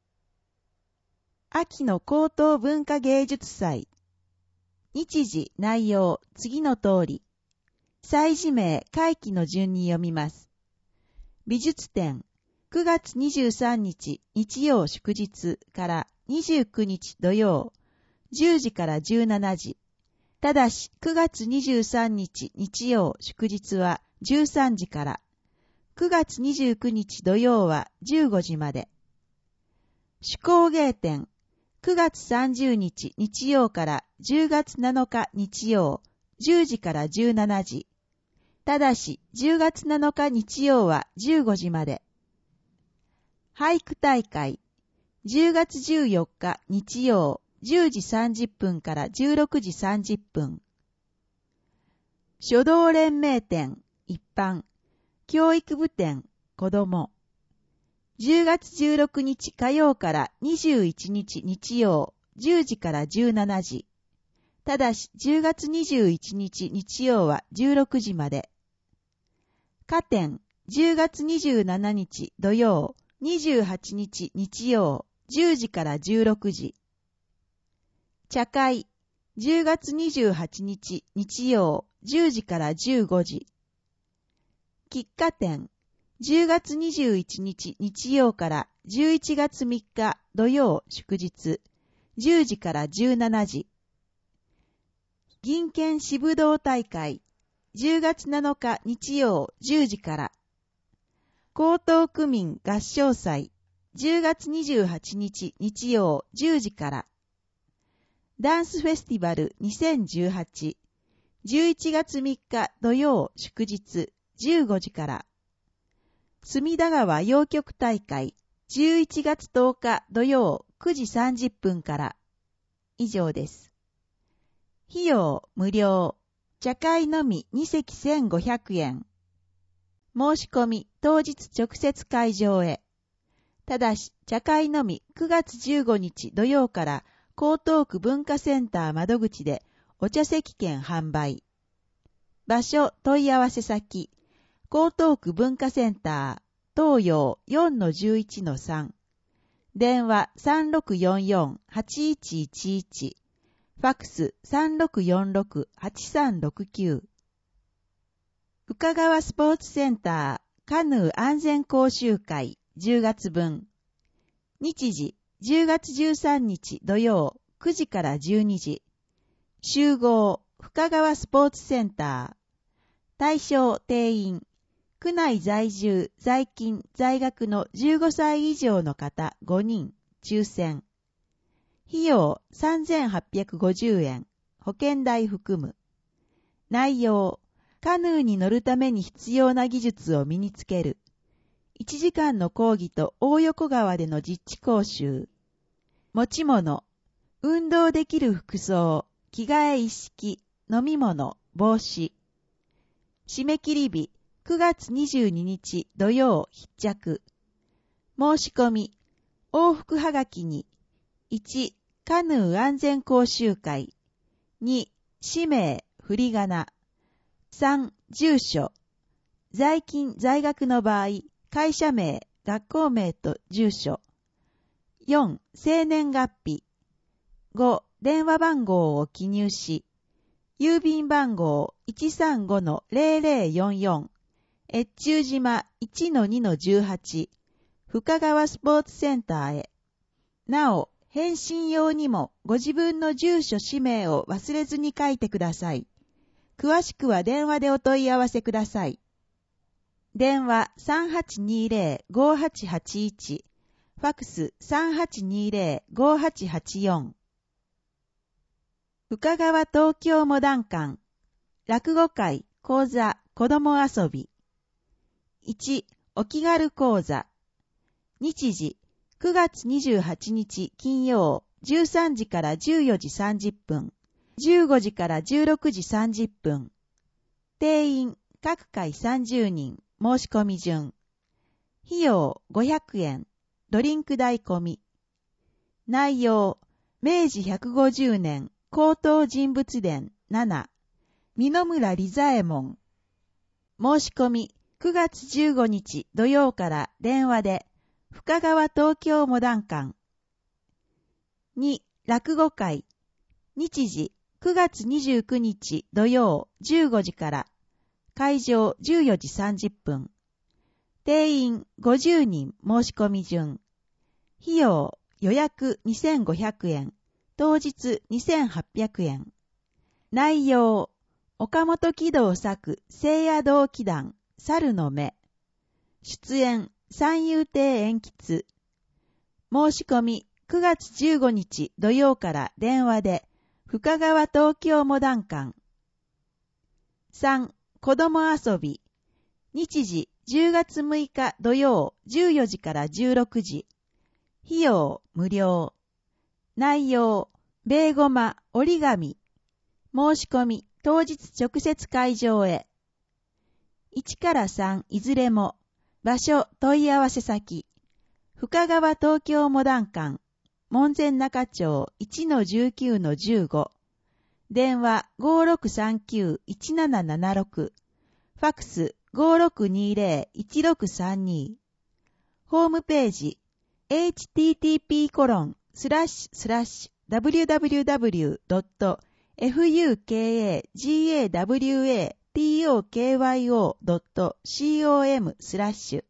秋の江東文化芸術祭。日時、内容、次の通り。祭事名、会期の順に読みます。美術展、9月23日日曜祝日から29日土曜、10時から17時。ただし、9月23日日曜祝日は13時から、9月29日土曜は15時まで。手工芸展、9月30日日曜から10月7日日曜、10時から17時。ただし、10月7日日曜は15時まで。俳句大会、10月14日日曜、10時30分から16時30分。書道連盟展、一般、教育部展、子ども。10月16日火曜から21日日曜、10時から17時。ただし、10月21日日曜は16時まで。歌展、10月27日土曜、28日日曜、10時から16時。茶会、10月28日日曜、10時から15時。喫茶店、10月21日日曜から11月3日土曜祝日、10時から17時。銀券支武道大会、10月7日日曜10時から。江東区民合唱祭、10月28日日曜10時から。ダンスフェスティバル2018、11月3日土曜祝日15時から。 隅田川陽曲大会11月10日土曜9時30分から以上です。費用無料。茶会のみ2席1500円。申し込み当日直接会場へ。ただし、茶会のみ9月15日土曜から江東区文化センター窓口でお茶席券販売。場所問い合わせ先、江東区文化センター、東洋 4-11-3。電話3644-8111。ファクス 3646-8369。深川スポーツセンターカヌー安全講習会10月分。日時10月13日土曜9時から12時。集合深川スポーツセンター。対象定員。区内在住、在勤、在学の15歳以上の方5人、抽選。費用3850円、保険代含む。内容、カヌーに乗るために必要な技術を身につける。1時間の講義と大横川での実地講習。持ち物、運動できる服装、着替え一式、飲み物、帽子。締め切り日、9月22日土曜必着。申し込み、往復はがきに、1、カヌー安全講習会。2、氏名、振り仮名。3、住所。在勤、在学の場合、会社名、学校名と住所。4、生年月日。5、電話番号を記入し、郵便番号 135-0044、越中島 1-2-18、深川スポーツセンターへ。なお、返信用にもご自分の住所氏名を忘れずに書いてください。詳しくは電話でお問い合わせください。電話 3820-5881、ファクス 3820-5884。深川東京モダン館、落語会、講座、子供遊び。1、お気軽講座。日時、9月28日金曜、13時から14時30分、15時から16時30分。定員、各回30人、申し込み順。費用、500円、ドリンク代込み。内容、明治150年、高等人物伝7、美濃村利左衛門。申し込み、9月15日土曜から電話で、深川東京モダン館。2、落語会。日時、9月29日土曜15時から、会場14時30分。定員50人申し込み順。費用、予約2500円。当日2800円。内容、岡本喜道作聖夜道祈願、猿の目。出演、三遊亭圓吉。申し込み、9月15日土曜から電話で、深川東京モダン館。3、子供遊び。日時、10月6日土曜14時から16時。費用、無料。内容、ベーゴマ、折り紙。申し込み、当日直接会場へ。1から3いずれも、場所問い合わせ先、深川東京モダン館、門前仲町 1-19-15、電話 5639-1776、ファクス 5620-1632、ホームページ、http://www.fukagawatokyo.com/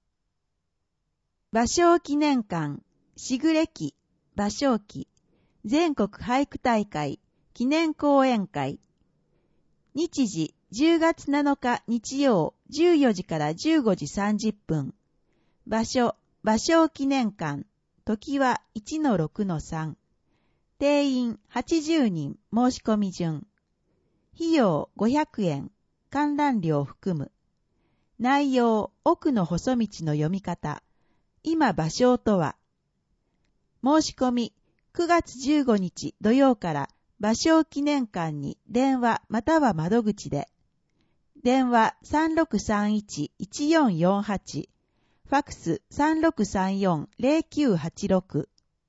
芭蕉記念館、しぐれ記、芭蕉記、全国俳句大会、記念講演会。日時、10月7日日曜、14時から15時30分。場所、芭蕉記念館、時は 1-6-3。定員80人申し込み順。費用500円、観覧料含む。 内容、奥の細道の読み方。今場所とは。申し込み、9月15日土曜から芭蕉記念館に電話または窓口で。電話 3631-1448。ファックス 3634-0986。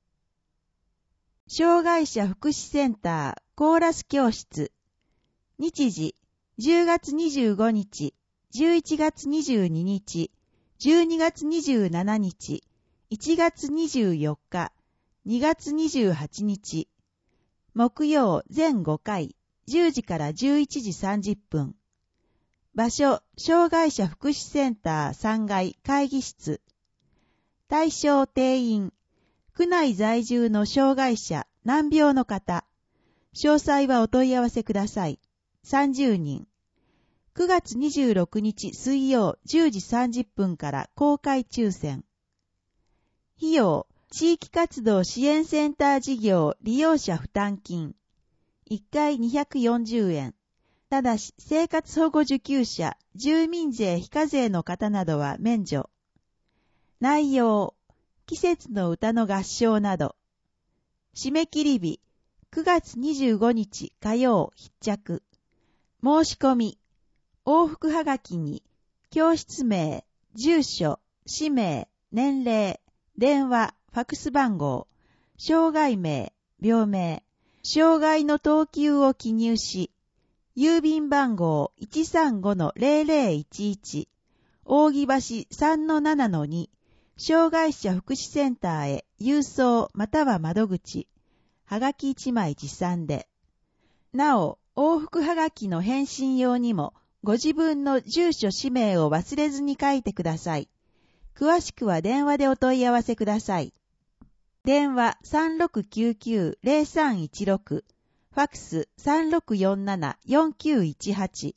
障害者福祉センターコーラス教室。日時、10月25日、11月22日、12月27日、1月24日、2月28日。木曜全5回、10時から11時30分。場所、障害者福祉センター3階会議室。対象定員、区内在住の障害者、難病の方。詳細はお問い合わせください。30人。9月26日水曜10時30分から公開抽選。費用、地域活動支援センター事業利用者負担金。1回240円。ただし、生活保護受給者、住民税非課税の方などは免除。内容、季節の歌の合唱など。締め切り日、9月25日火曜必着。申し込み、往復はがきに、教室名、住所、氏名、年齢、電話、ファックス番号、障害名、病名、障害の等級を記入し、郵便番号 135-0011、扇橋 3-7-2、障害者福祉センターへ郵送または窓口、はがき1枚持参で。なお、往復はがきの返信用にも、ご自分の住所氏名を忘れずに書いてください。詳しくは電話でお問い合わせください。電話 3699-0316、ファックス 3647-4918。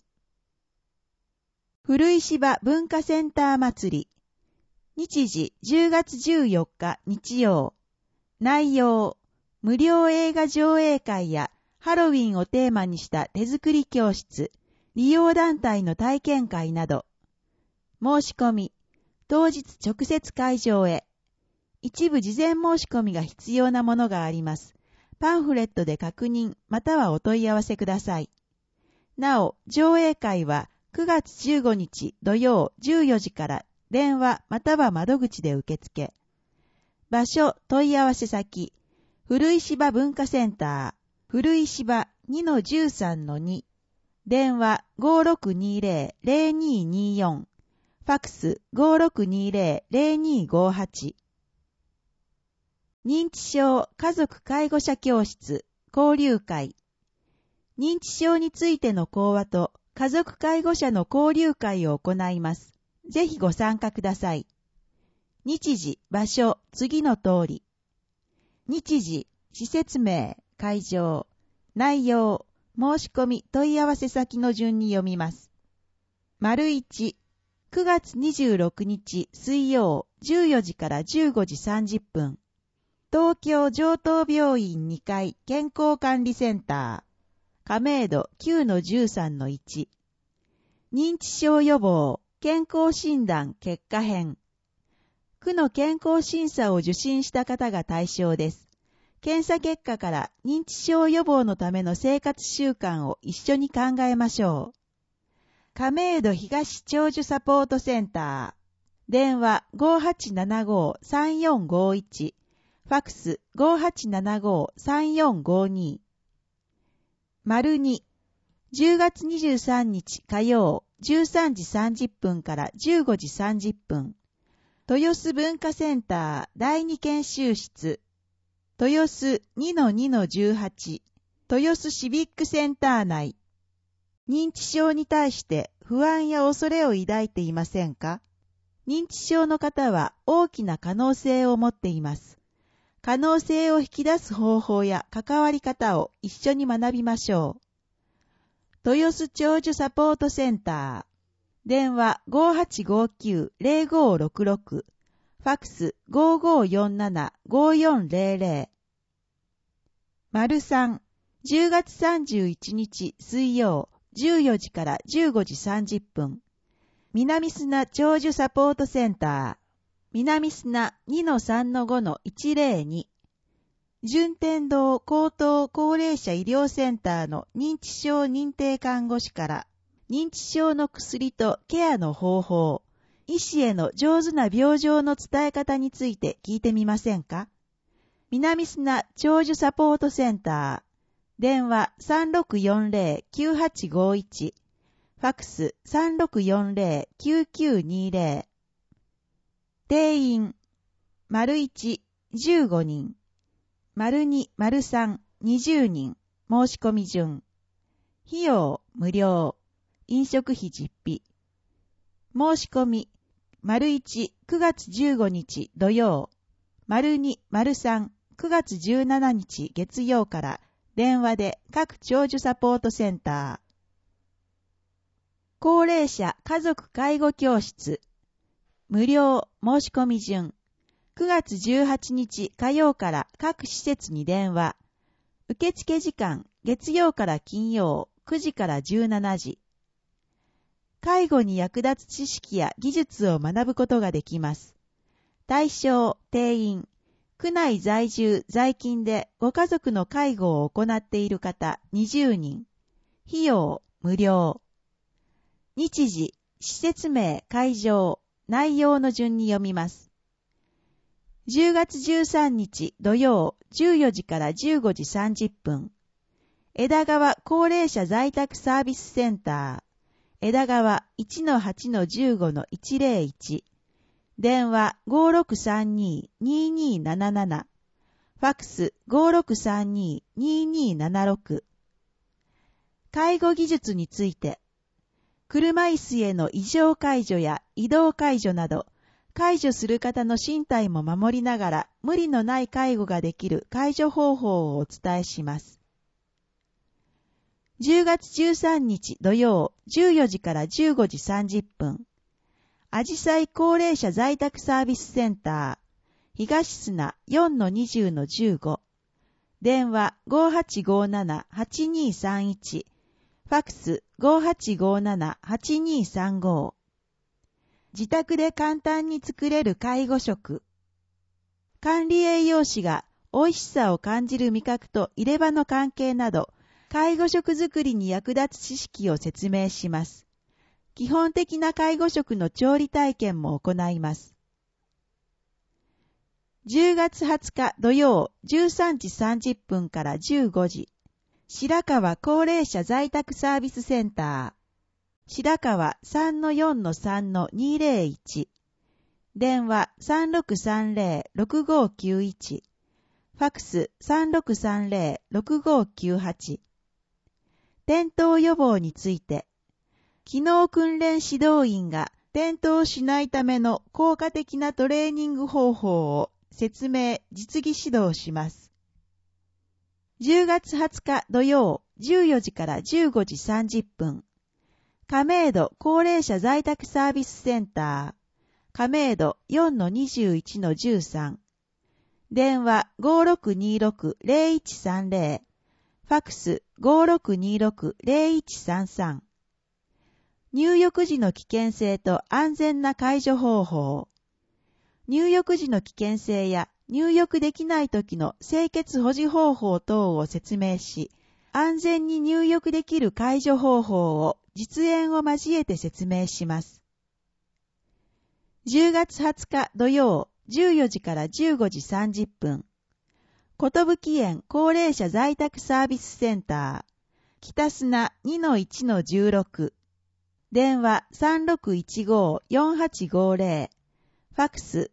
古石場文化センター祭り。日時10月14日日曜。内容、無料映画上映会やハロウィンをテーマにした手作り教室、利用団体の体験会など。申し込み、当日直接会場へ。一部事前申し込みが必要なものがあります。パンフレットで確認またはお問い合わせください。なお、上映会は9月15日土曜14時から電話または窓口で受付。場所、問い合わせ先、古石場文化センター、古石場 2-13-2、電話 5620-0224、ファックス 5620-0258。認知症家族介護者教室交流会。認知症についての講話と家族介護者の交流会を行います。ぜひご参加ください。日時、場所、次の通り。日時、施設名、会場、内容、申し込み、問い合わせ先の順に読みます。丸1、9月26日水曜14時から15時30分。東京城東病院2階健康管理センター。亀戸 9-13-1。認知症予防、健康診断結果編。区の健康審査を受診した方が対象です。検査結果から認知症予防のための生活習慣を一緒に考えましょう。亀戸東長寿サポートセンター。電話 5875-3451。ファックス 5875-3452。丸2。10月23日火曜13時30分から15時30分。豊洲文化センター第2研修室。豊洲 2-2-18。豊洲シビックセンター内。認知症に対して不安や恐れを抱いていませんか？認知症の方は大きな可能性を持っています。可能性を引き出す方法や関わり方を一緒に学びましょう。豊洲長寿サポートセンター。電話 5859-0566。ファックス 5547-5400。丸3。10月31日水曜14時から15時30分。 南砂長寿サポートセンター、南砂 2-3-5-102、順天堂高等高齢者医療センターの認知症認定看護師から認知症の薬とケアの方法、医師への上手な病状の伝え方について聞いてみませんか？南砂長寿サポートセンター、電話 3640-9851、ファクス 3640-9920、定員、1、15人、2、3、20人、申し込み順。費用、無料。飲食費実費。申し込み、1、9月15日土曜、2、3、9月17日月曜から電話で各長寿サポートセンター。高齢者家族介護教室。無料申し込み順。9月18日火曜から各施設に電話。受付時間、月曜から金曜、9時から17時。介護に役立つ知識や技術を学ぶことができます。対象、定員、区内在住、在勤でご家族の介護を行っている方20人。費用、無料。日時、施設名、会場、内容の順に読みます。10月13日土曜14時から15時30分。枝川高齢者在宅サービスセンター。枝川 1-8-15-101。電話 5632-2277。ファクス 5632-2276。介護技術について。車椅子への異常介助や移動介助など、介助する方の身体も守りながら無理のない介護ができる介助方法をお伝えします。10月13日土曜14時から15時30分。あじさい高齢者在宅サービスセンター、東砂 4-20-15。電話 5857-8231。ファクス 5857-8235。自宅で簡単に作れる介護食。管理栄養士が美味しさを感じる味覚と入れ歯の関係など、介護食作りに役立つ知識を説明します。基本的な介護食の調理体験も行います。10月20日土曜13時30分から15時。白川高齢者在宅サービスセンター。白川 3-4-3-201。電話 3630-6591。ファクス 3630-6598。転倒予防について。機能訓練指導員が転倒しないための効果的なトレーニング方法を説明、実技指導します。10月20日土曜14時から15時30分。亀戸高齢者在宅サービスセンター。亀戸 4-21-13。電話 5626-0130。ファクス 5626-0133。入浴時の危険性と安全な介助方法。入浴時の危険性や入浴できない時の清潔保持方法等を説明し、安全に入浴できる介助方法を実演を交えて説明します。10月20日土曜14時から15時30分。寿園高齢者在宅サービスセンター。北砂 2-1-16。電話 3615-4850。ファクス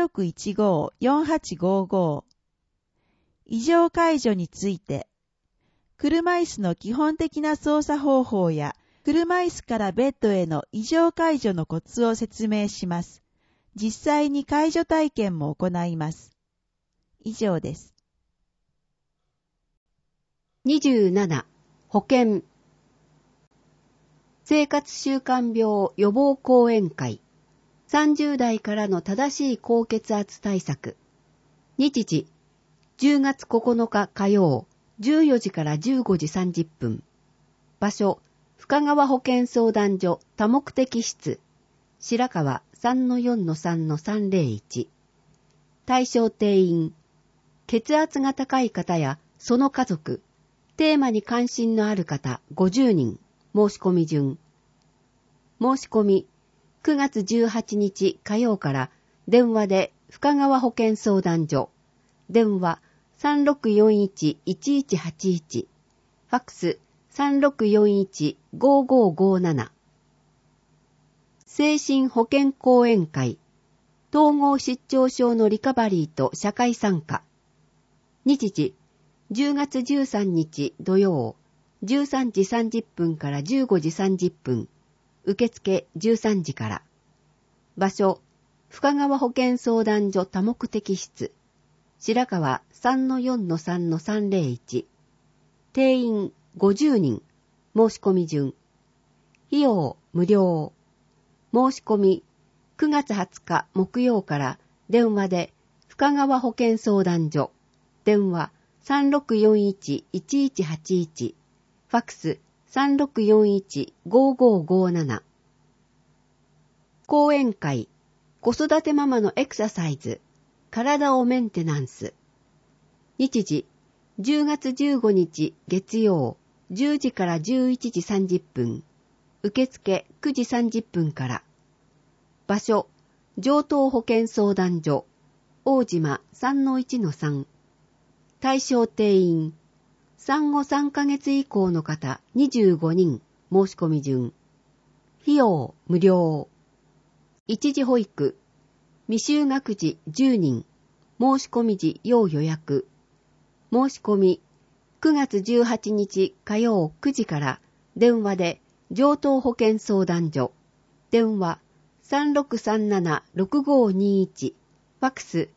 3615-4855。異常介助について。車椅子の基本的な操作方法や、車椅子からベッドへの異常介助のコツを説明します。実際に介助体験も行います。以上です。 27. 保健。生活習慣病予防講演会。30代からの正しい高血圧対策。日時、10月9日火曜、14時から15時30分。場所、深川保健相談所多目的室。 白川 3-4-3-301。対象定員、血圧が高い方やその家族、テーマに関心のある方50人、申し込み順。申し込み、9月18日火曜から電話で深川保健相談所、電話 3641-1181、ファックス 3641-5557。精神保健講演会、統合失調症のリカバリーと社会参加。日時、10月13日土曜、13時30分から15時30分、受付13時から。場所、深川保健相談所多目的室、白川 3-4-3-301。定員50人、申し込み順。費用無料。申し込み、9月20日木曜から電話で深川保健相談所、電話 3641-1181、ファックス 3641-5557。講演会、子育てママのエクササイズ、体をメンテナンス。日時、10月15日月曜、10時から11時30分。受付9時30分から。場所、上東保健相談所、大島 3-1-3。対象定員、産後3ヶ月以降の方25人、申し込み順。費用無料。一時保育、未就学児10人、申し込み時要予約。申し込み、9月18日火曜9時から電話で上東保健相談所、電話 3637-6521、ファックス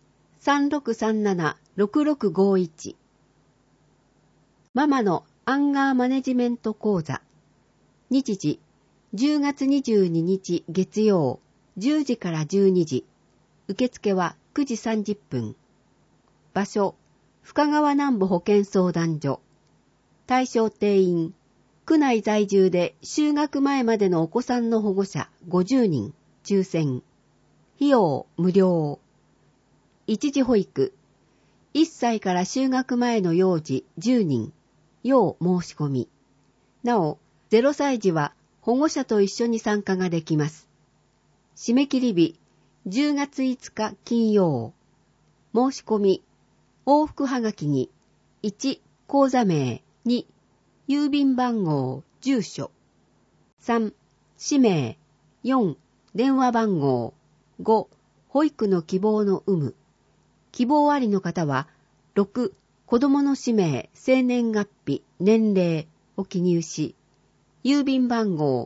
3637-6651。ママのアンガーマネジメント講座。日時、10月22日月曜、10時から12時。受付は9時30分。場所、深川南部保健相談所。対象定員、区内在住で就学前までのお子さんの保護者50人、抽選。費用無料。一時保育、1歳から就学前の幼児10人、要申し込み。なお、0歳児は保護者と一緒に参加ができます。締め切り日、10月5日金曜。申し込み、往復はがきに、1、口座名、2、郵便番号、住所。3、氏名。4、電話番号。5、保育の希望の有無。希望ありの方は、6、子供の氏名、生年月日、年齢を記入し、郵便番号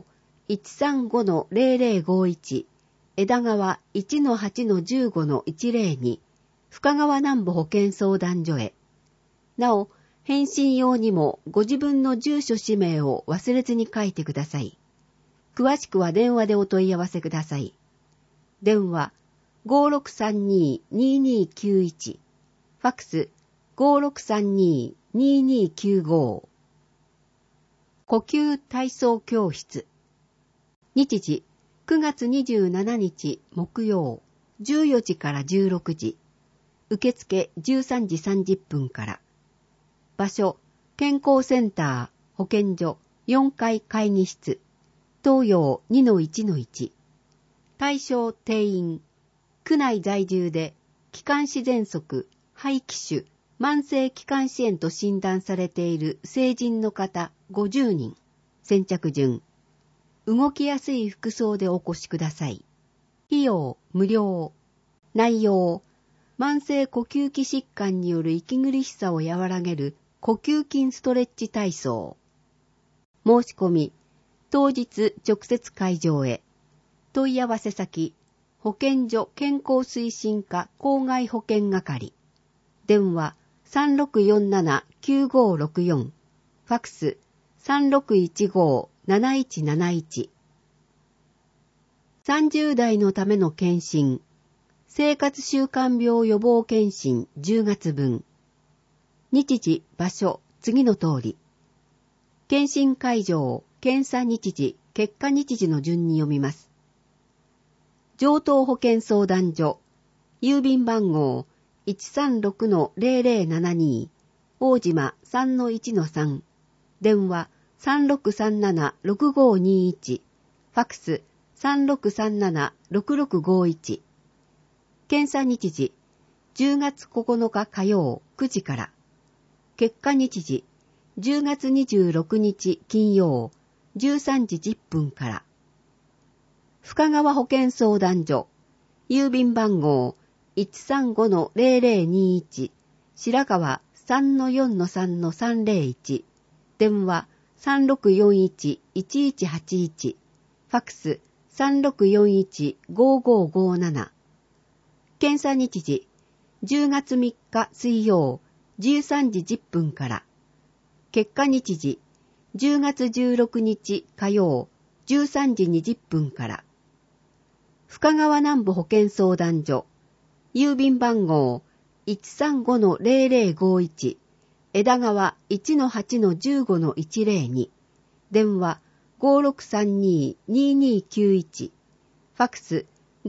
135-0051、枝川 1-8-15-102、深川南部保健相談所へ。なお、返信用にもご自分の住所氏名を忘れずに書いてください。詳しくは電話でお問い合わせください。電話 5632-2291、ファックス 5632-2295。呼吸体操教室。日時9月27日木曜、14時から16時。受付13時30分から。場所、健康センター、保健所、4階会議室、東洋 2-1-1。対象定員、区内在住で、気管支喘息、肺気腫、慢性気管支炎と診断されている成人の方50人。先着順。動きやすい服装でお越しください。費用無料。内容、慢性呼吸器疾患による息苦しさを和らげる呼吸筋ストレッチ体操。申し込み、当日直接会場へ。問い合わせ先、保健所健康推進課郊外保健係。電話 3647-9564。ファックス 3615-7171。30代のための検診。生活習慣病予防検診10月分。日時、場所、次の通り。検診会場、検査日時、結果日時の順に読みます。 上等保健相談所、郵便番号 136-0072、大島 3-1-3、電話3637-6521、ファクス3637-6651。検査日時、10月9日火曜9時から。結果日時、10月26日金曜13時10分から。深川保健相談所、郵便番号 135-0021、白川 3-4-3-301、電話3641-1181、ファクス3641-5557。検査日時、10月3日水曜13時10分から。結果日時、10月16日火曜13時20分から。深川南部保健相談所、郵便番号 135-0051、枝川 1-8-15-102、電話5632-2291、ファクス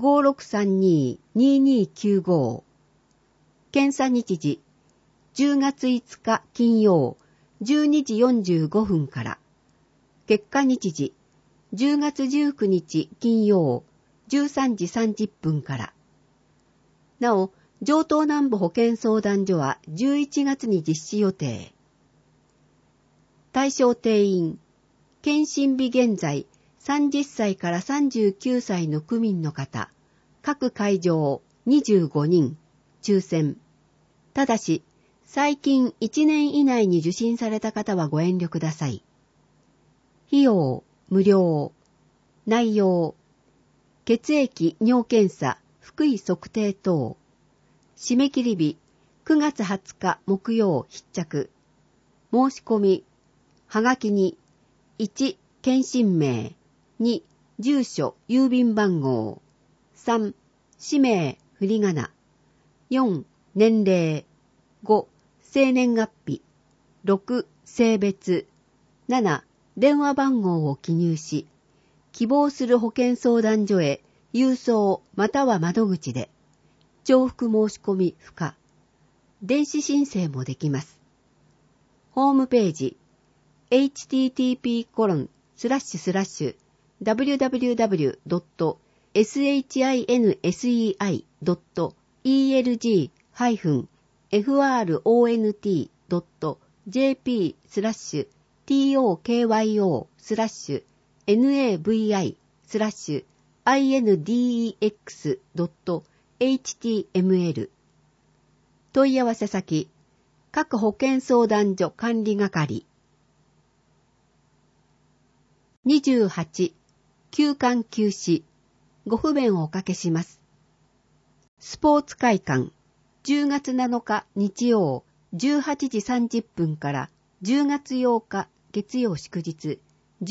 5632-2295。検査日時、10月5日金曜12時45分から。結果日時、10月19日金曜13時30分から。なお、上東南部保健相談所は11月に実施予定。対象定員、検診日現在30歳から39歳の区民の方、各会場25人、抽選。ただし、最近1年以内に受診された方はご遠慮ください。費用、無料。内容、血液、尿検査、腹囲測定等。締め切り日、9月20日木曜必着。申し込み、はがきに、1、検診名、2、住所、郵便番号、3、氏名、振り仮名、4、年齢、5、生年月日、6、性別、7、電話番号を記入し、希望する保健相談所へ郵送または窓口で、重複申し込み不可。電子申請もできます。ホームページ、http://www.shindex.html 問い合わせ先、各保健相談所管理係。28、休館休止。ご不便をおかけします。スポーツ会館、10月7日日曜18時30分から10月8日月曜祝日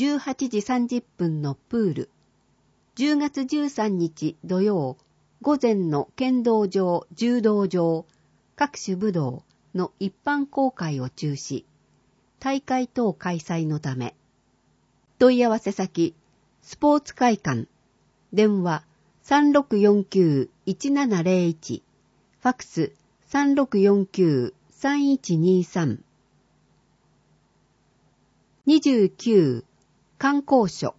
18時30分のプール。10月13日土曜午前の剣道場、柔道場、各種武道の一般公開を中止。大会等開催のため。問い合わせ先、スポーツ会館。電話3649-1701。ファクス3649-3123。29、観光所。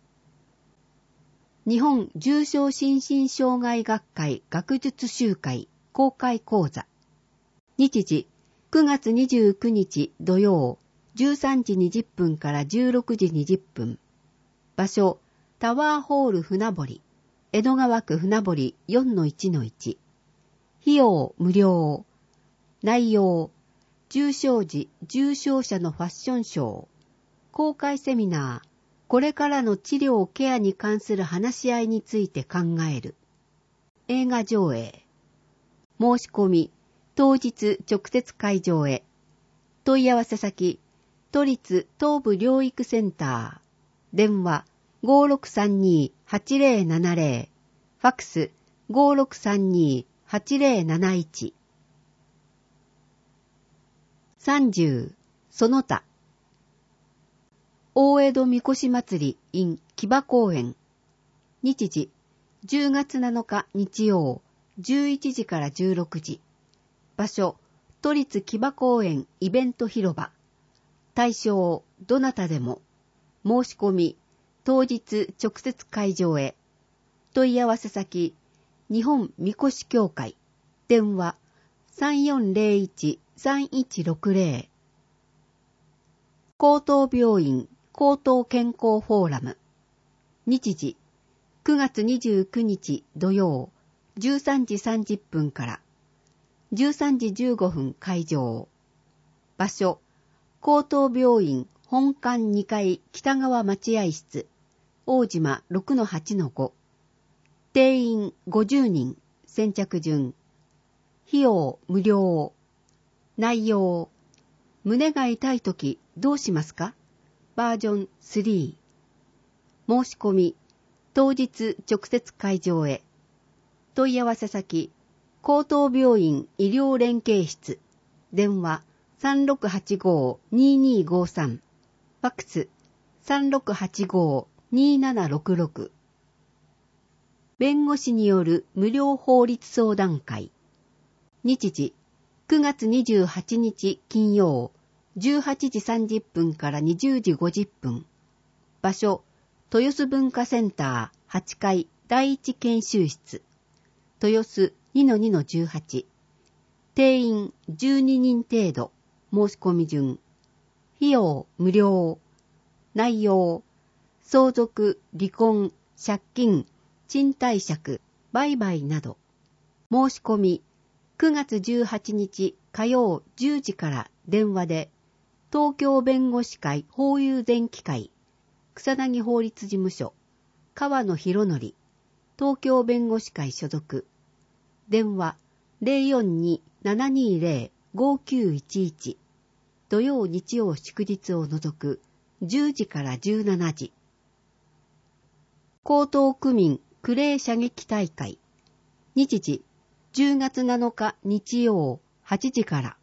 日本重症心身障害学会学術集会公開講座。日時、9月29日土曜、13時20分から16時20分。場所、タワーホール船堀、江戸川区船堀 4-1-1。費用無料。内容、重症時重症者のファッションショー。公開セミナー、これからの治療ケアに関する話し合いについて考える。映画上映。申し込み、当日直接会場へ。問い合わせ先、都立東部療育センター。電話5632-8070。ファクス5632-8071。30、その他。大江戸みこし祭り in 木場公園。日時、 10月7日日曜、11時から16時。場所、都立木場公園イベント広場。対象、どなたでも。申し込み、当日直接会場へ。問い合わせ先、日本みこし協会。電話、3401-3160。高等病院高等健康フォーラム。日時、9月29日土曜、13時30分から。13時15分会場。場所、高等病院本館2階北側待合室、大島 6-8-5。定員50人、先着順。費用無料。内容、胸が痛いときどうしますか？バージョン3。申し込み、当日直接会場へ。問い合わせ先、高等病院医療連携室。電話、3685-2253。ファックス、3685-2766。弁護士による無料法律相談会。日時、9月28日金曜、18時30分から20時50分。場所、豊洲文化センター8階第一研修室。豊洲 2-2-18。定員12人程度。申し込み順。費用無料。内容、相続、離婚、借金、賃貸借、売買など。申し込み、9月18日火曜10時から電話で、東京弁護士会法友前期会、草薙法律事務所、川野博則、東京弁護士会所属。電話、042-720-5911。土曜日曜祝日を除く10時から17時。江東区民クレー射撃大会。日時、10月7日日曜8時から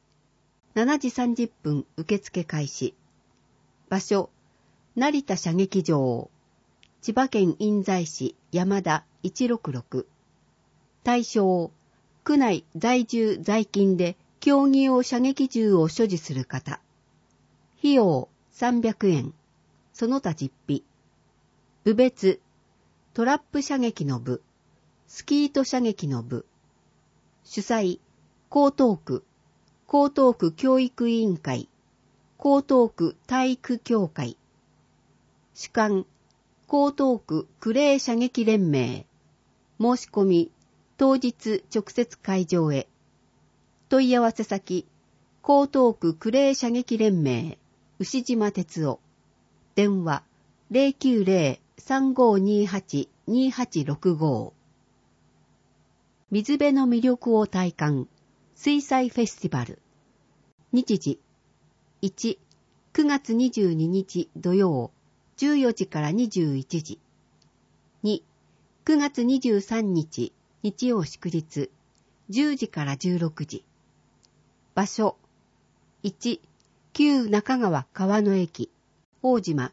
7時30分受付開始。場所、成田射撃場。千葉県印西市山田166。対象、区内在住在勤で競技用射撃銃を所持する方。費用300円。その他実費。部別、トラップ射撃の部、スキート射撃の部。主催、江東区教育委員会、江東区体育協会。主管、江東区クレー射撃連盟。申し込み、当日直接会場へ。問い合わせ先、江東区クレー射撃連盟、牛島哲夫。電話、090-3528-2865。水辺の魅力を体感、水彩フェスティバル。日時、1、9月22日土曜、14時から21時。2、9月23日日曜祝日、10時から16時。場所、1、旧中川川野駅、大島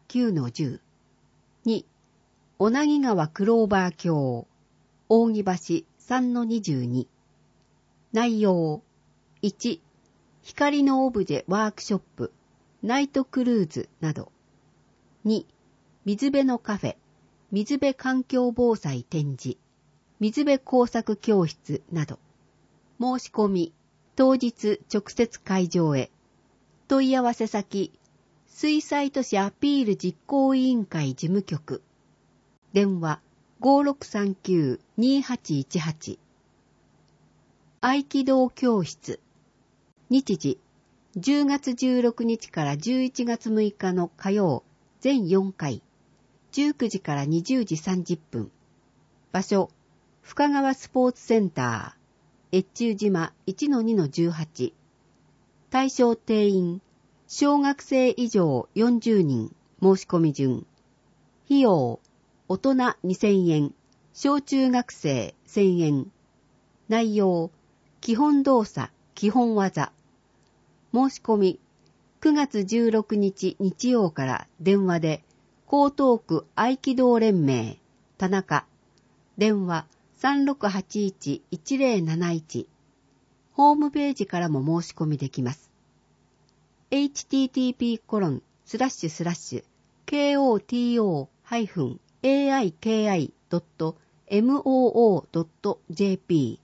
9-10。2、小名木川クローバー橋、扇橋 3-22。内容、1、光のオブジェワークショップ、ナイトクルーズなど。2、水辺のカフェ、水辺環境防災展示、水辺工作教室など。申し込み、当日直接会場へ。問い合わせ先、水彩都市アピール実行委員会事務局。電話、5639-2818。合気道教室。日時、10月16日から11月6日の火曜、全4回、19時から20時30分。場所、深川スポーツセンター、越中島 1-2-18。対象定員、小学生以上40人、申し込み順。費用、大人2000円、小中学生1000円。内容、基本動作、基本技。申し込み、9月16日日曜から電話で、江東区合気道連盟、田中、 電話 3681-1071。ホームページからも申し込みできます。http://koto-aiki.moo.jp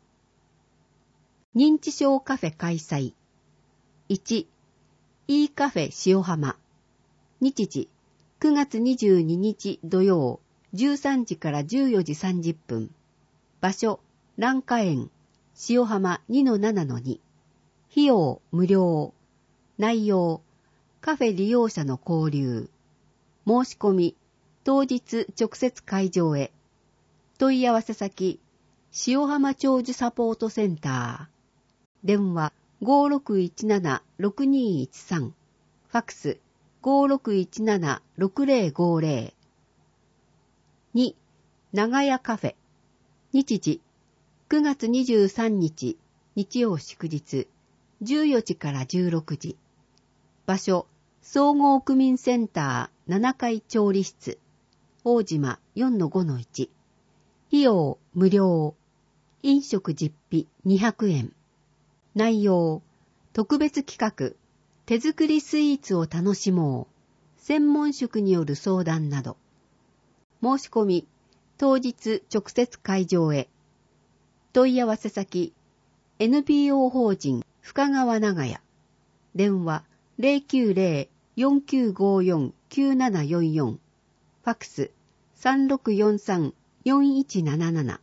認知症カフェ開催。1、いいカフェ塩浜。日時、9月22日土曜、13時から14時30分。場所、蘭花園、塩浜 2-7-2。費用、無料。内容、カフェ利用者の交流。申し込み、当日直接会場へ。問い合わせ先、塩浜長寿サポートセンター。電話 5617-6213。ファックス 5617-6050。2、長屋カフェ。日時、9月23日、日曜祝日、14時から16時。場所、総合区民センター7階調理室、大島 4-5-1。費用、無料。飲食実費200円。内容、特別企画、手作りスイーツを楽しもう。専門職による相談など。申し込み、当日直接会場へ。問い合わせ先、NPO 法人深川長屋。電話 090-4954-9744。ファックス 3643-4177。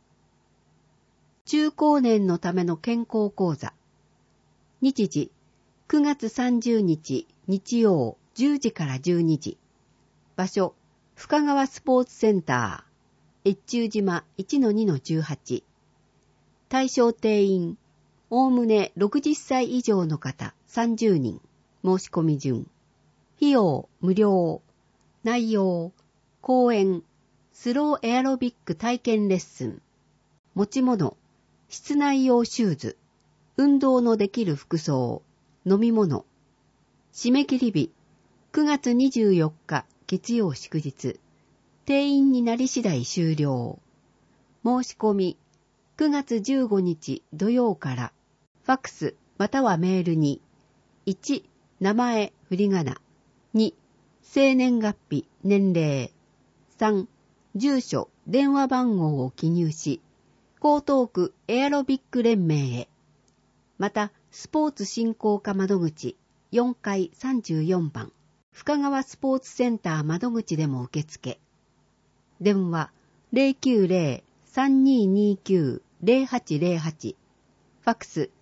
中高年のための健康講座。日時、9月30日日曜10時から12時。場所、深川スポーツセンター、越中島 1-2-18。対象定員、おおむね60歳以上の方30人。申し込み順。費用、無料。内容、講演、スローエアロビック体験レッスン。持ち物、室内用シューズ。運動のできる服装。飲み物。締め切り日、9月24日月曜祝日。定員になり次第終了。申し込み、9月15日土曜から。ファックスまたはメールに、1、名前、振り仮名。2、生年月日、年齢。3、住所、電話番号を記入し、江東区エアロビック連盟へ。また、スポーツ振興課窓口4階34番、深川スポーツセンター窓口でも受付。電話 090-3229-0808。ファックス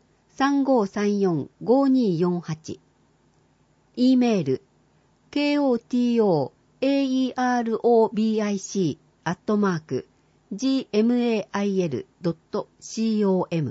3534-5248。E メール kotoaerobic@gmail.com。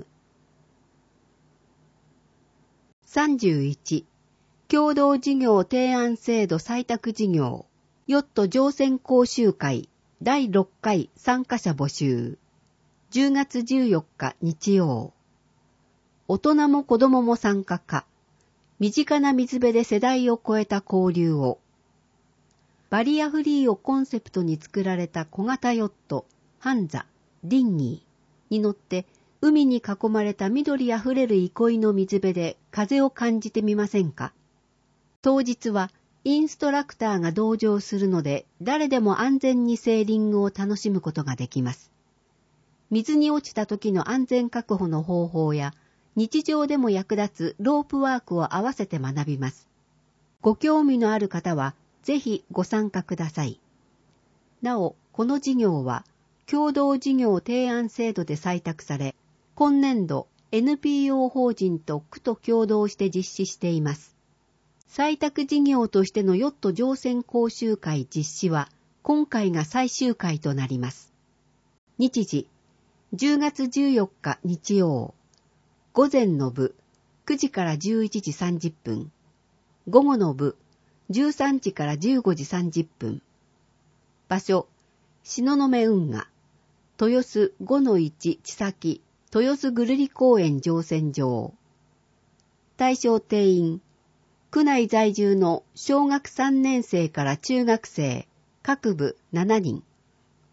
31. 共同事業提案制度採択事業ヨット乗船講習会第6回参加者募集。10月14日日曜。大人も子供も参加か。身近な水辺で世代を超えた交流を。バリアフリーをコンセプトに作られた小型ヨット、ハンザ、ディンギーに乗って海に囲まれた緑あふれる憩いの水辺で風を感じてみませんか。当日はインストラクターが同乗するので誰でも安全にセーリングを楽しむことができます。水に落ちた時の安全確保の方法や日常でも役立つロープワークを合わせて学びます。ご興味のある方はぜひご参加ください。なお、この事業は共同事業提案制度で採択され、今年度 NPO 法人と区と共同して実施しています。採択事業としてのヨット乗船講習会実施は今回が最終回となります。日時、10月14日日曜。午前の部、9時から11時30分。午後の部、13時から15時30分。場所、東雲運河、豊洲 5-1 地先、豊洲ぐるり公園乗船場。対象定員、区内在住の小学3年生から中学生、各部7人。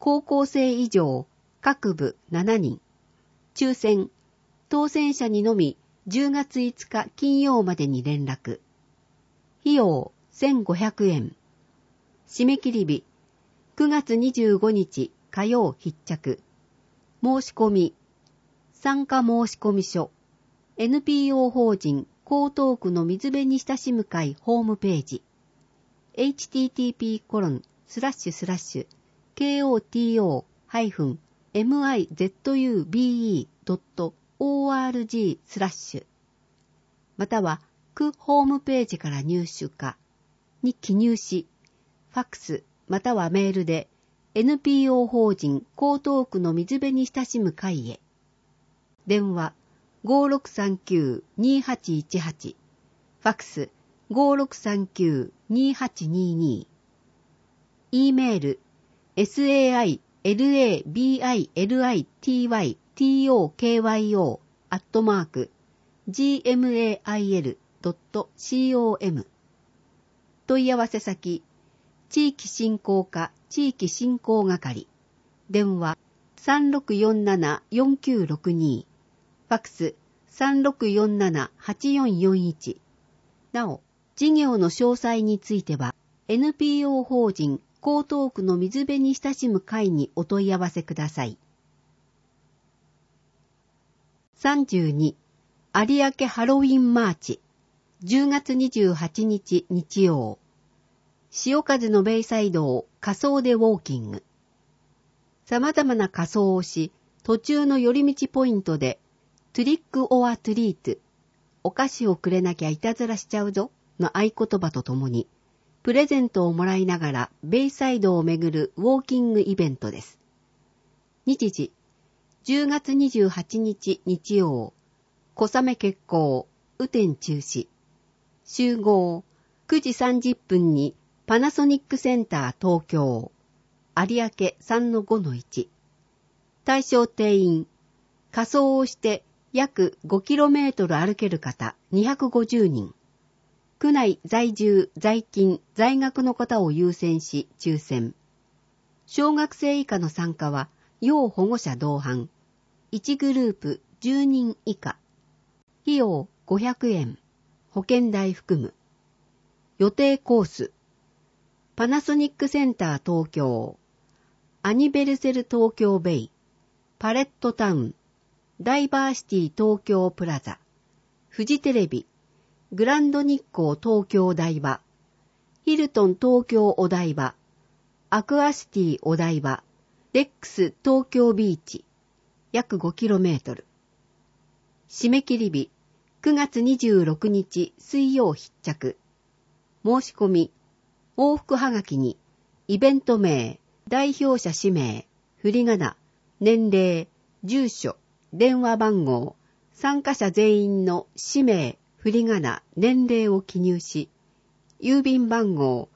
高校生以上、各部7人。抽選、当選者にのみ10月5日金曜までに連絡。費用1500円。締め切り日、9月25日火曜必着。申し込み、参加申込書、NPO 法人江東区の水辺に親しむ会ホームページ、http://koto-mizube.org/ または区ホームページから入手かに記入し、ファックスまたはメールで NPO 法人江東区の水辺に親しむ会へ。電話 5639-2818、ファックス 5639-2822、E メール sailabilitykyo@gmail.com、 問い合わせ先、地域振興課地域振興係、電話 3647-4962、ファックス 3647-8441。なお、事業の詳細については NPO 法人江東区の水辺に親しむ会にお問い合わせください。32、有明ハロウィンマーチ、10月28日日曜。潮風のベイサイドを仮装でウォーキング。様々な仮装をし、途中の寄り道ポイントで、トゥリックオアトゥリート、お菓子をくれなきゃいたずらしちゃうぞの合言葉とともに、プレゼントをもらいながらベイサイドを巡るウォーキングイベントです。日時、10月28日日曜、小雨決行、雨天中止。集合、9時30分にパナソニックセンター東京、有明 3-5-1。対象定員、仮装をして約 5km 歩ける方250人。区内在住、在勤、在学の方を優先し抽選。小学生以下の参加は要保護者同伴。1グループ10人以下。費用500円。保険代含む。予定コース。パナソニックセンター東京。アニベルセル東京ベイ。パレットタウン。ダイバーシティ東京プラザ。フジテレビ。グランド日光東京台場。ヒルトン東京お台場。アクアシティお台場。レックス東京ビーチ。約 5km。締め切り日。9月26日水曜必着。申し込み。往復はがきに、イベント名、代表者氏名、振り仮名、年齢、住所、電話番号、参加者全員の氏名、振り仮名、年齢を記入し、郵便番号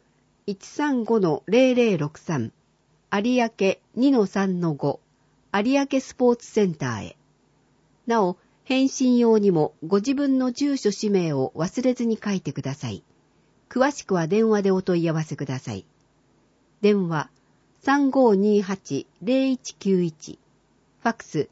135-0063、有明 2-3-5、有明スポーツセンターへ。なお、返信用にもご自分の住所氏名を忘れずに書いてください。詳しくは電話でお問い合わせください。電話 3528-0191、ファックス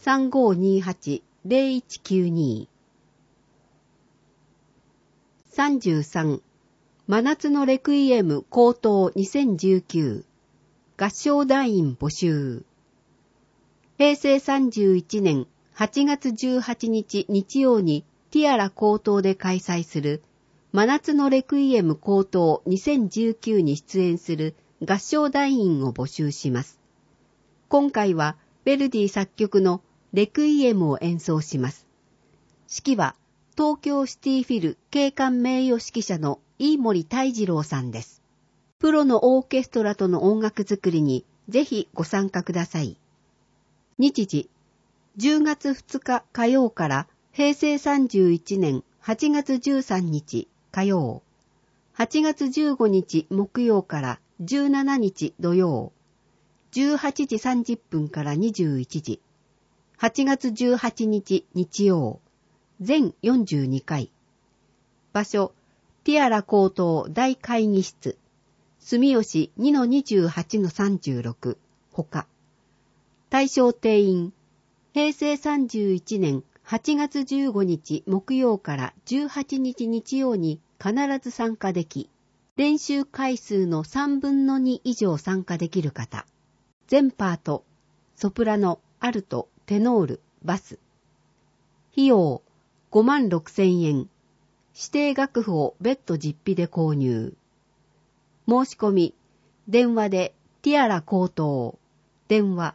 3528-0192。33、真夏のレクイエム高等2019、合唱団員募集。平成31年8月18日日曜にティアラ高等で開催する真夏のレクイエム高等2019に出演する合唱団員を募集します。今回はヴェルディ作曲のレクイエムを演奏します。指揮は東京シティフィル景観名誉指揮者の飯森泰次郎さんです。プロのオーケストラとの音楽作りにぜひご参加ください。日時、10月2日火曜から平成31年8月13日火曜、8月15日木曜から17日土曜、18時30分から21時、8月18日日曜、全42回。場所、ティアラ高等大会議室、住吉 2-28-36、 ほか、対象定員、平成31年8月15日木曜から18日日曜に必ず参加でき、練習回数の3分の2以上参加できる方、全パート、ソプラノ、アルト、テノール、バス。費用56,000円。指定楽譜を別途実費で購入。申し込み、電話でティアラ高等。電話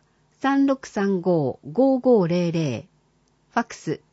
3635-5500。ファクス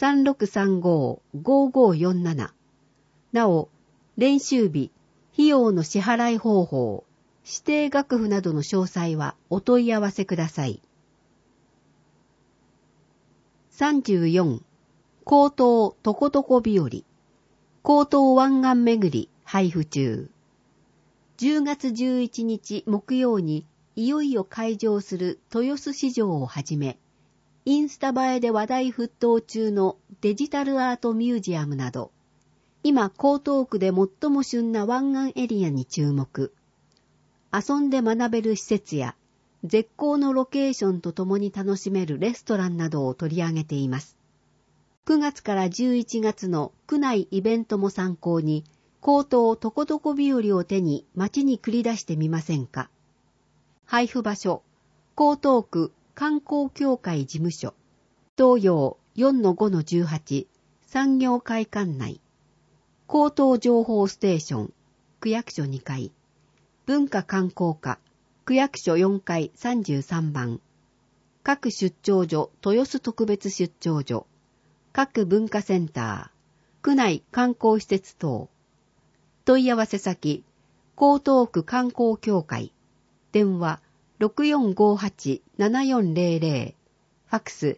3635-5547。なお、練習日、費用の支払い方法、指定楽譜などの詳細はお問い合わせください。34. 高等とことこ日和。高等湾岸巡り配布中。10月11日木曜にいよいよ開場する豊洲市場をはじめ、インスタ映えで話題沸騰中のデジタルアートミュージアムなど、今江東区で最も旬な湾岸エリアに注目。遊んで学べる施設や絶好のロケーションとともに楽しめるレストランなどを取り上げています。9月から11月の区内イベントも参考に、高等とことこ日和を手に街に繰り出してみませんか。配布場所、江東区観光協会事務所、東洋 4-5-18 産業会館内、高等情報ステーション、区役所2階、文化観光課、区役所4階33番、各出張所、豊洲特別出張所、各文化センター、区内観光施設等。問い合わせ先、江東区観光協会。電話6458-7400。ファクス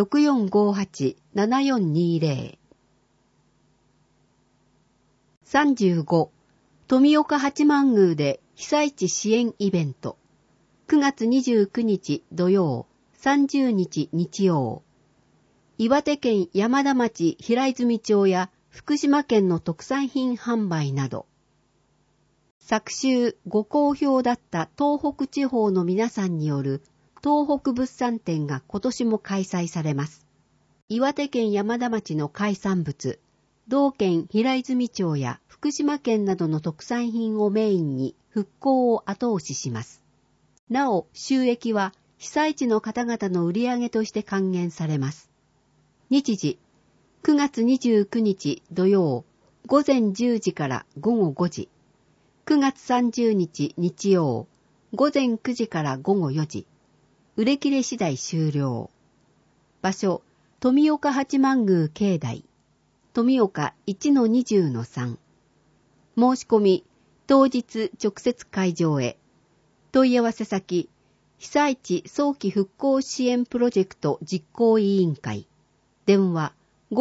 6458-7420。35. 富岡八幡宮で被災地支援イベント。9月29日土曜、30日日曜。岩手県山田町平泉町や福島県の特産品販売など、昨週ご好評だった東北地方の皆さんによる東北物産展が今年も開催されます。岩手県山田町の海産物、同県平泉町や福島県などの特産品をメインに復興を後押しします。なお、収益は被災地の方々の売り上げとして還元されます。日時、9月29日土曜、午前10時から午後5時。9月30日日曜、午前9時から午後4時。売れ切れ次第終了。場所、富岡八幡宮境内。富岡 1-20-3。申し込み、当日直接会場へ。問い合わせ先、被災地早期復興支援プロジェクト実行委員会。電話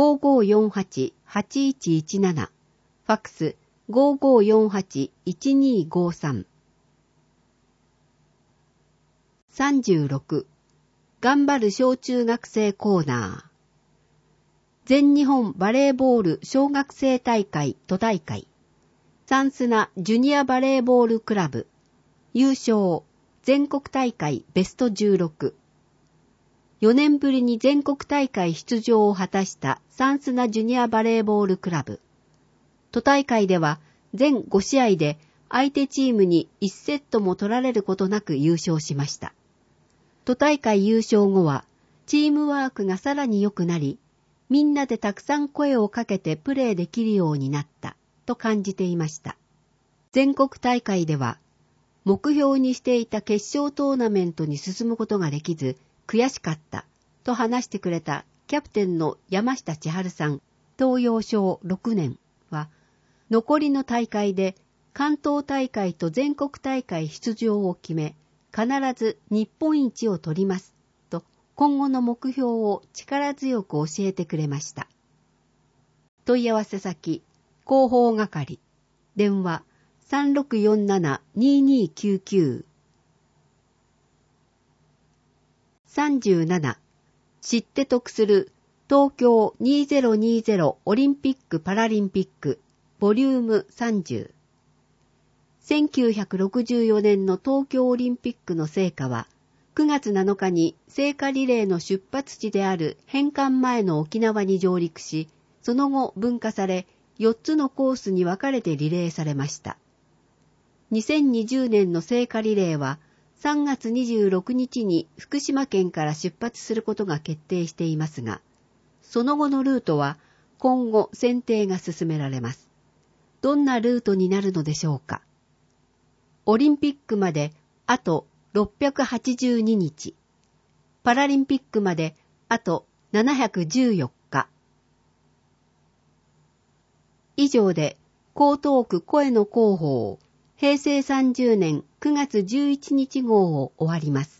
5548-8117。ファクス5548-1253。36. 頑張る小中学生コーナー。全日本バレーボール小学生大会都大会。三砂ジュニアバレーボールクラブ。優勝。全国大会ベスト16。4年ぶりに全国大会出場を果たした三砂ジュニアバレーボールクラブ。都大会では全5試合で相手チームに1セットも取られることなく優勝しました。都大会優勝後はチームワークがさらに良くなり、みんなでたくさん声をかけてプレーできるようになったと感じていました。全国大会では目標にしていた決勝トーナメントに進むことができず、悔しかったと話してくれたキャプテンの山下千春さん、東洋小6年は、残りの大会で関東大会と全国大会出場を決め、必ず日本一を取りますと今後の目標を力強く教えてくれました。問い合わせ先、広報係、電話3647-2299。37. 知って得する東京2020オリンピック・パラリンピックボリューム30。1964年の東京オリンピックの成果は 9月7日に聖火リレーの出発地である返還前の沖縄に上陸し、その後分化され、4つのコースに分かれてリレーされました。2020年の聖火リレーは、3月26日に福島県から出発することが決定していますが、その後のルートは今後選定が進められます。どんなルートになるのでしょうか。オリンピックまであと682日、パラリンピックまであと714日。以上で江東区声の広報平成30年9月11日号を終わります。